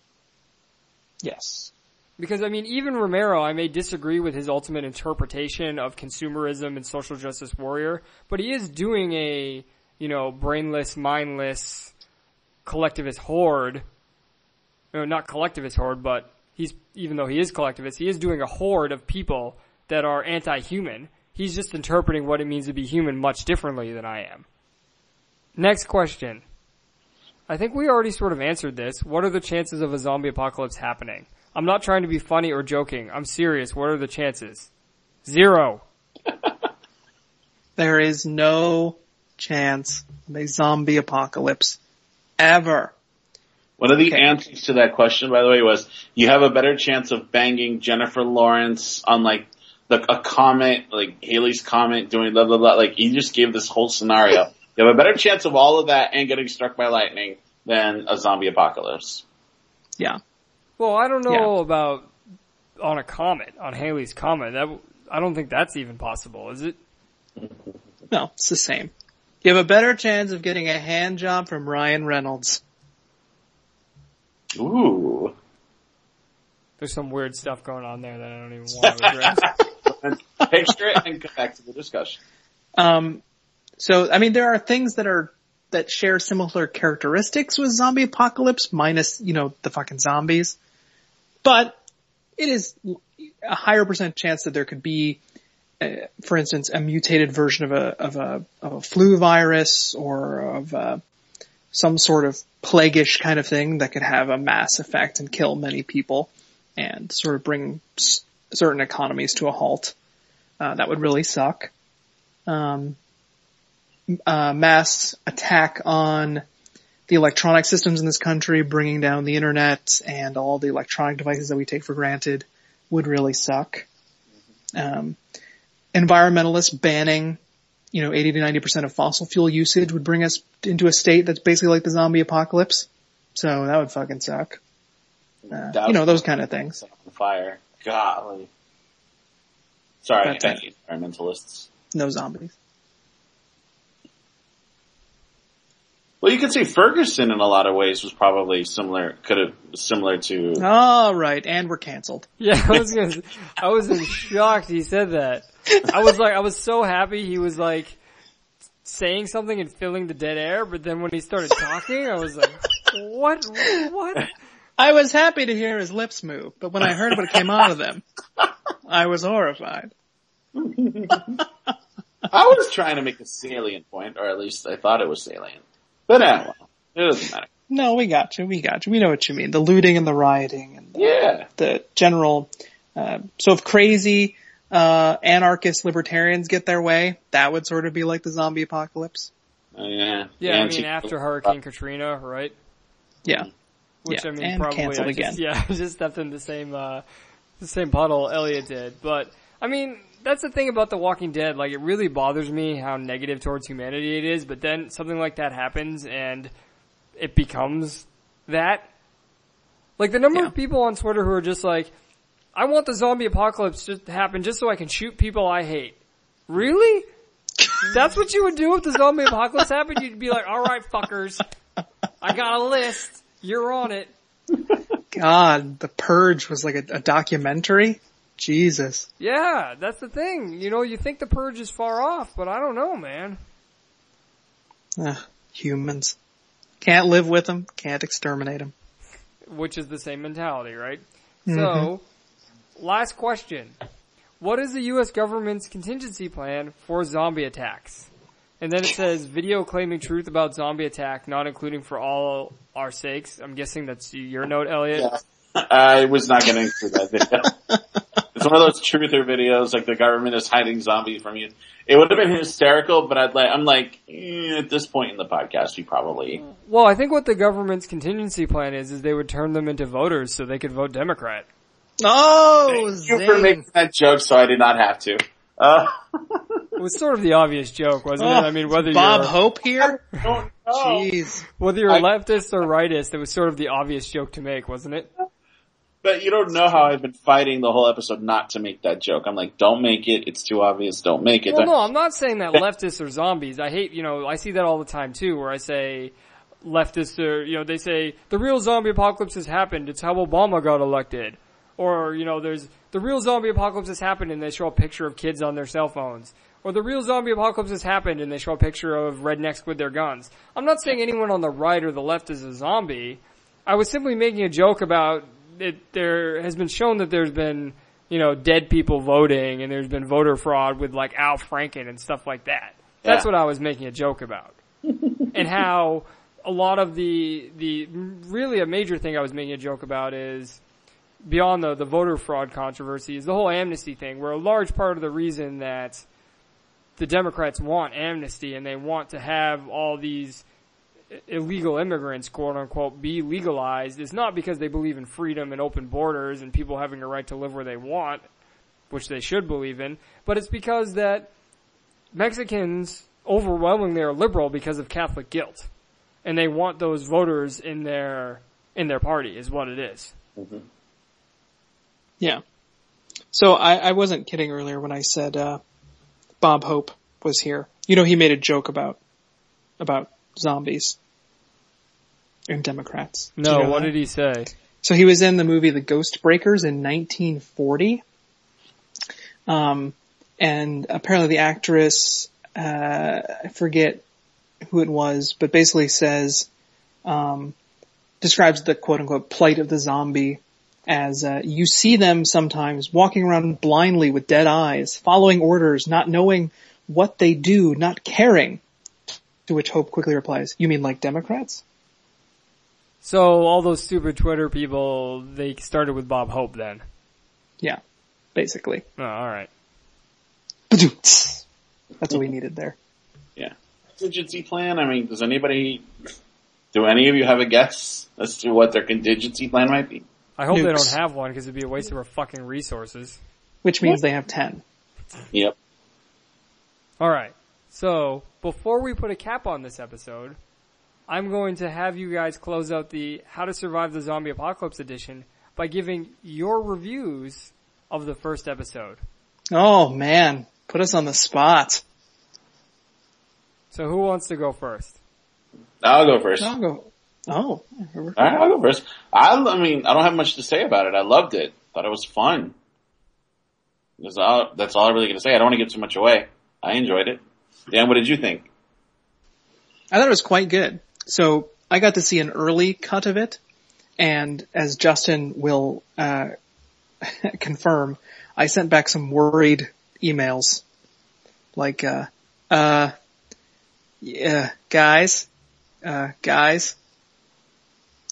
Yes. Because, I mean, even Romero, I may disagree with his ultimate interpretation of consumerism and social justice warrior, but he is doing a, you know, brainless, mindless, collectivist horde. No, not collectivist horde, but he's, even though he is collectivist, he is doing a horde of people that are anti-human. He's just interpreting what it means to be human much differently than I am. Next question. I think we already sort of answered this. What are the chances of a zombie apocalypse happening? I'm not trying to be funny or joking. I'm serious. What are the chances? Zero. There is no chance of a zombie apocalypse ever. One of the Okay. answers to that question, by the way, was you have a better chance of banging Jennifer Lawrence on like the, a comet, like Haley's Comet doing blah, blah, blah. Like he just gave this whole scenario. You have a better chance of all of that and getting struck by lightning than a zombie apocalypse. Yeah. Well, I don't know Yeah. about on a comet, on Haley's Comet. That, I don't think that's even possible, is it? No, it's the same. You have a better chance of getting a hand job from Ryan Reynolds. Ooh. There's some weird stuff going on there that I don't even want to address. Picture it and come back to the discussion. Um, so, I mean, there are things that are, that share similar characteristics with zombie apocalypse, minus, you know, the fucking zombies. But it is a higher percent chance that there could be, uh, for instance, a mutated version of a, of a, of a flu virus or of a, some sort of plaguish kind of thing that could have a mass effect and kill many people and sort of bring s- certain economies to a halt. Uh, that would really suck. Um, uh, mass attack on the electronic systems in this country, bringing down the internet and all the electronic devices that we take for granted would really suck. Um, environmentalists banning, you know, eighty to ninety percent of fossil fuel usage would bring us into a state that's basically like the zombie apocalypse. So that would fucking suck. Uh, That you know, would- those kind of things. On fire. Golly. Sorry, But, uh, I hate environmentalists. No zombies. Well, you could say Ferguson in a lot of ways was probably similar, could have, similar to, All right, and we're canceled. Yeah, I was gonna, I was in shocked he said that. I was like, I was so happy he was like saying something and filling the dead air, but then when he started talking, I was like, what, what? I was happy to hear his lips move, but when I heard what came out of them, I was horrified. I was trying to make a salient point, or at least I thought it was salient. But anyway, it doesn't matter. No, we got you. We got you. We know what you mean. The looting and the rioting and the, Yeah. the general. Uh, so if crazy uh anarchist libertarians get their way, that would sort of be like the zombie apocalypse. Oh, yeah. Yeah, The I anti- mean after Hurricane Katrina, right? Yeah. Which Yeah, I mean and probably canceled I again. just, yeah, I just stepped in the same uh the same puddle Elliot did. But I mean, that's the thing about The Walking Dead. Like, it really bothers me how negative towards humanity it is, but then something like that happens and it becomes that. Like, the number Yeah. of people on Twitter who are just like, I want the zombie apocalypse just to happen just so I can shoot people I hate. Really? That's what you would do if the zombie apocalypse happened? You'd be like, alright fuckers, I got a list, you're on it. God, The Purge was like a, a documentary. Jesus. Yeah, that's the thing. You know, you think the Purge is far off, but I don't know, man. Ugh, humans. Can't live with them, can't exterminate them. Which is the same mentality, right? Mm-hmm. So, last question. What is the U S government's contingency plan for zombie attacks? And then it says, video claiming truth about zombie attack, not including for all our sakes. I'm guessing that's your note, Elliot. Yeah. I was not going to include that video. It's one of those truther videos, like the government is hiding zombies from you. It would have been hysterical, but I'd like, I'm like, eh, at this point in the podcast, you probably. Well, I think what the government's contingency plan is, is they would turn them into voters so they could vote Democrat. Oh, Thank you for making that joke, so I did not have to. Uh, It was sort of the obvious joke, wasn't it? I mean, whether Bob you're, Hope here? don't know. Jeez. whether you're I- leftist or rightist, it was sort of the obvious joke to make, wasn't it? But you don't know how I've been fighting the whole episode not to make that joke. I'm like, don't make it. It's too obvious. Don't make it. Well, no, I'm not saying that leftists are zombies. I hate, you know, I see that all the time too, where I say leftists are, you know, they say the real zombie apocalypse has happened. It's how Obama got elected. Or, you know, there's the real zombie apocalypse has happened and they show a picture of kids on their cell phones. Or the real zombie apocalypse has happened and they show a picture of rednecks with their guns. I'm not saying anyone on the right or the left is a zombie. I was simply making a joke about it. There has been shown that there's been, you know, dead people voting and there's been voter fraud with like Al Franken and stuff like that. That's Yeah. what I was making a joke about. And how a lot of the, the, really a major thing I was making a joke about is, beyond the, the voter fraud controversy, is the whole amnesty thing, where a large part of the reason that the Democrats want amnesty and they want to have all these illegal immigrants, quote unquote, be legalized is not because they believe in freedom and open borders and people having a right to live where they want, which they should believe in, but it's because that Mexicans overwhelmingly are liberal because of Catholic guilt. And they want those voters in their, in their party is what it is. Mm-hmm. Yeah. So I, I wasn't kidding earlier when I said, uh, Bob Hope was here. You know, he made a joke about, about zombies and Democrats. Do No, you know what that? did he say? So he was in the movie The Ghost Breakers in nineteen forty. Um, and apparently the actress, uh, I forget who it was, but basically says, um, describes the quote unquote plight of the zombie as, uh, you see them sometimes walking around blindly with dead eyes, following orders, not knowing what they do, not caring. To which Hope quickly replies, you mean like Democrats? So all those stupid Twitter people, they started with Bob Hope then. Yeah, basically. Oh, alright. That's what we needed there. Yeah. Contingency plan? I mean, does anybody, do any of you have a guess as to what their contingency plan might be? I hope they Nukes. don't have one because it'd be a waste of our fucking resources. Which means they have ten. Yep. Alright. So, before we put a cap on this episode, I'm going to have you guys close out the How to Survive the Zombie Apocalypse edition by giving your reviews of the first episode. Oh man, put us on the spot. So who wants to go first? I'll go first. I'll go. Oh. Alright, I'll go first. I, I mean, I don't have much to say about it. I loved it. Thought it was fun. That's all, that's all I'm really gonna say. I don't want to give too much away. I enjoyed it. Dan, what did you think? I thought it was quite good. So I got to see an early cut of it, and as Justin will uh confirm, I sent back some worried emails, like, uh, uh, yeah, guys, uh, guys,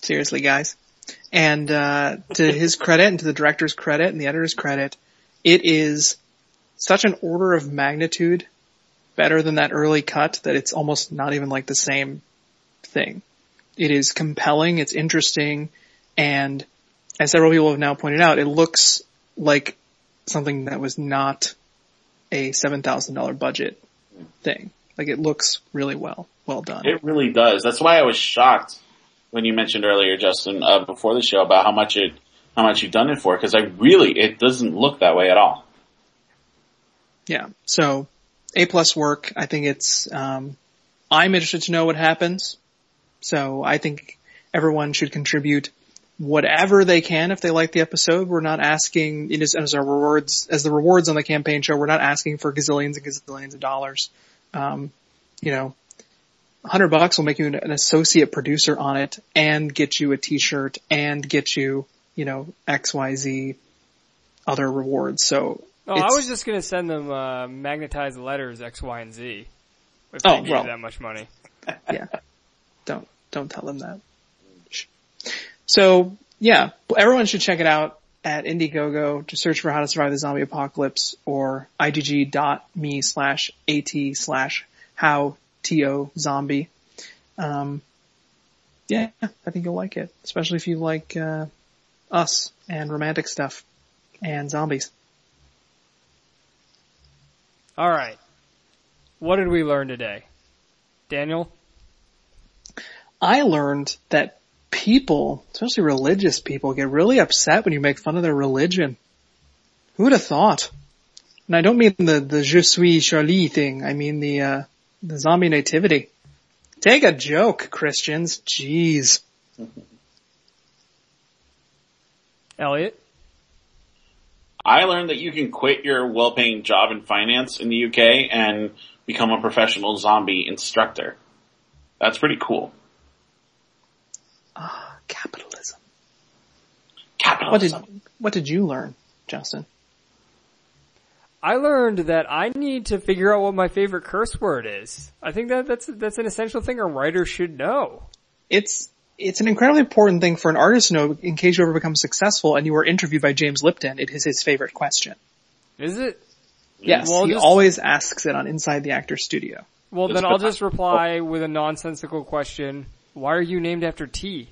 Seriously, guys. And, uh, to his credit and to the director's credit and the editor's credit, it is such an order of magnitude better than that early cut that it's almost not even like the same thing. It is compelling, it's interesting, and as several people have now pointed out, it looks like something that was not a seven thousand dollars budget thing. Like, it looks really well, well done. It really does. That's why I was shocked when you mentioned earlier, Justin, uh, before the show about how much it, how much you've done it for, because I really, it doesn't look that way at all. Yeah. So, A-plus work. I think it's, um, I'm interested to know what happens. So I think everyone should contribute whatever they can if they like the episode. We're not asking, it is as our rewards, as the rewards on the campaign show, we're not asking for gazillions and gazillions of dollars. Um, you know, a hundred bucks will make you an, an associate producer on it and get you a t-shirt and get you, you know, X, Y, Z other rewards. So, Oh, I was just gonna send them, uh, magnetized letters X, Y, and Z. If they Oh, gave well. that much money. Yeah. Don't, don't tell them that. So, yeah, everyone should check it out at Indiegogo. Just search for How to Survive the Zombie Apocalypse or igg.me slash at slash how to zombie. Um, yeah, I think you'll like it, especially if you like, uh, us and romantic stuff and zombies. All right. What did we learn today? Daniel? I learned that people, especially religious people, get really upset when you make fun of their religion. Who would have thought? And I don't mean the, the je suis Charlie thing. I mean the, uh, the zombie nativity. Take a joke, Christians. Jeez. Elliot? I learned that you can quit your well-paying job in finance in the U K and become a professional zombie instructor. That's pretty cool. Ah, capitalism. Capitalism. What did, what did you learn, Justin? I learned that I need to figure out what my favorite curse word is. I think that that's, that's an essential thing a writer should know. It's, it's an incredibly important thing for an artist to know in case you ever become successful and you are interviewed by James Lipton. It is his favorite question. Is it? Yes, Well, he just- always asks it on Inside the Actor's Studio. Well, Just then put I'll that- just reply with a nonsensical question. Why are you named after tea?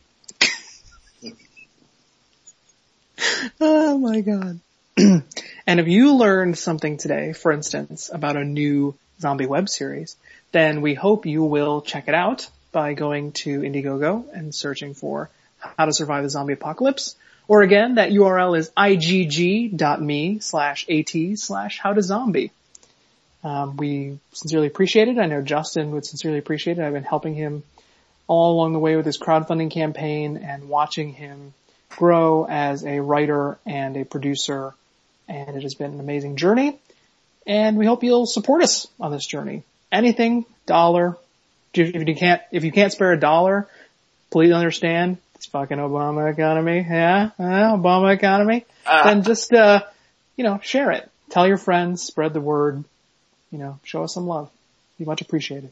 Oh my god. And if you learned something today, for instance, about a new zombie web series, then we hope you will check it out by going to Indiegogo and searching for How to Survive the Zombie Apocalypse. Or again, that U R L is igg.me slash at slash how to zombie. Um, we sincerely appreciate it. I know Justin would sincerely appreciate it. I've been helping him all along the way with his crowdfunding campaign and watching him grow as a writer and a producer. And it has been an amazing journey. And we hope you'll support us on this journey. Anything, dollar. If you can't, if you can't spare a dollar, please understand it's fucking Obama economy. Yeah, yeah Obama economy. Uh. Then just, uh, you know, share it. Tell your friends, spread the word. You know, show us some love. Be much appreciated.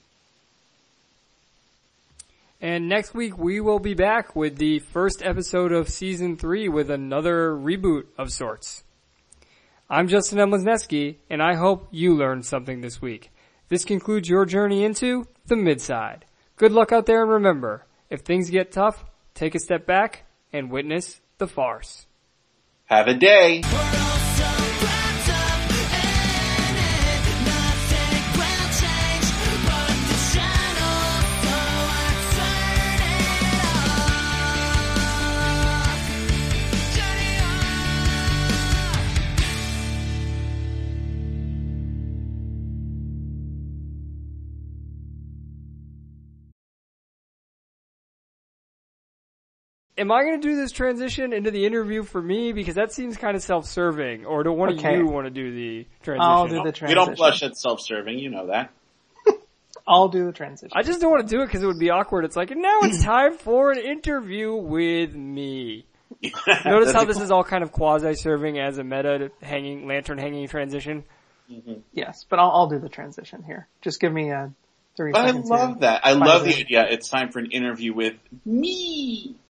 And next week we will be back with the first episode of season three with another reboot of sorts. I'm Justin M. Lesneski, and I hope you learned something this week. This concludes your journey into the Midside. Good luck out there, and remember, if things get tough, take a step back and witness the farce. Have a day. Am I going to do this transition into the interview for me? Because that seems kind of self-serving. Or do one Okay. of you want to do the transition? I'll do the We transition. don't blush at self-serving, you know that. I'll do the transition. I just don't want to do it because it would be awkward. It's like, and now it's time for an interview with me. Notice how this is all kind of quasi-serving as a meta hanging, lantern hanging transition? Yes, but I'll, I'll do the transition here. Just give me a thirty But I seconds love here. that. I Five love the minutes. idea. It's time for an interview with me.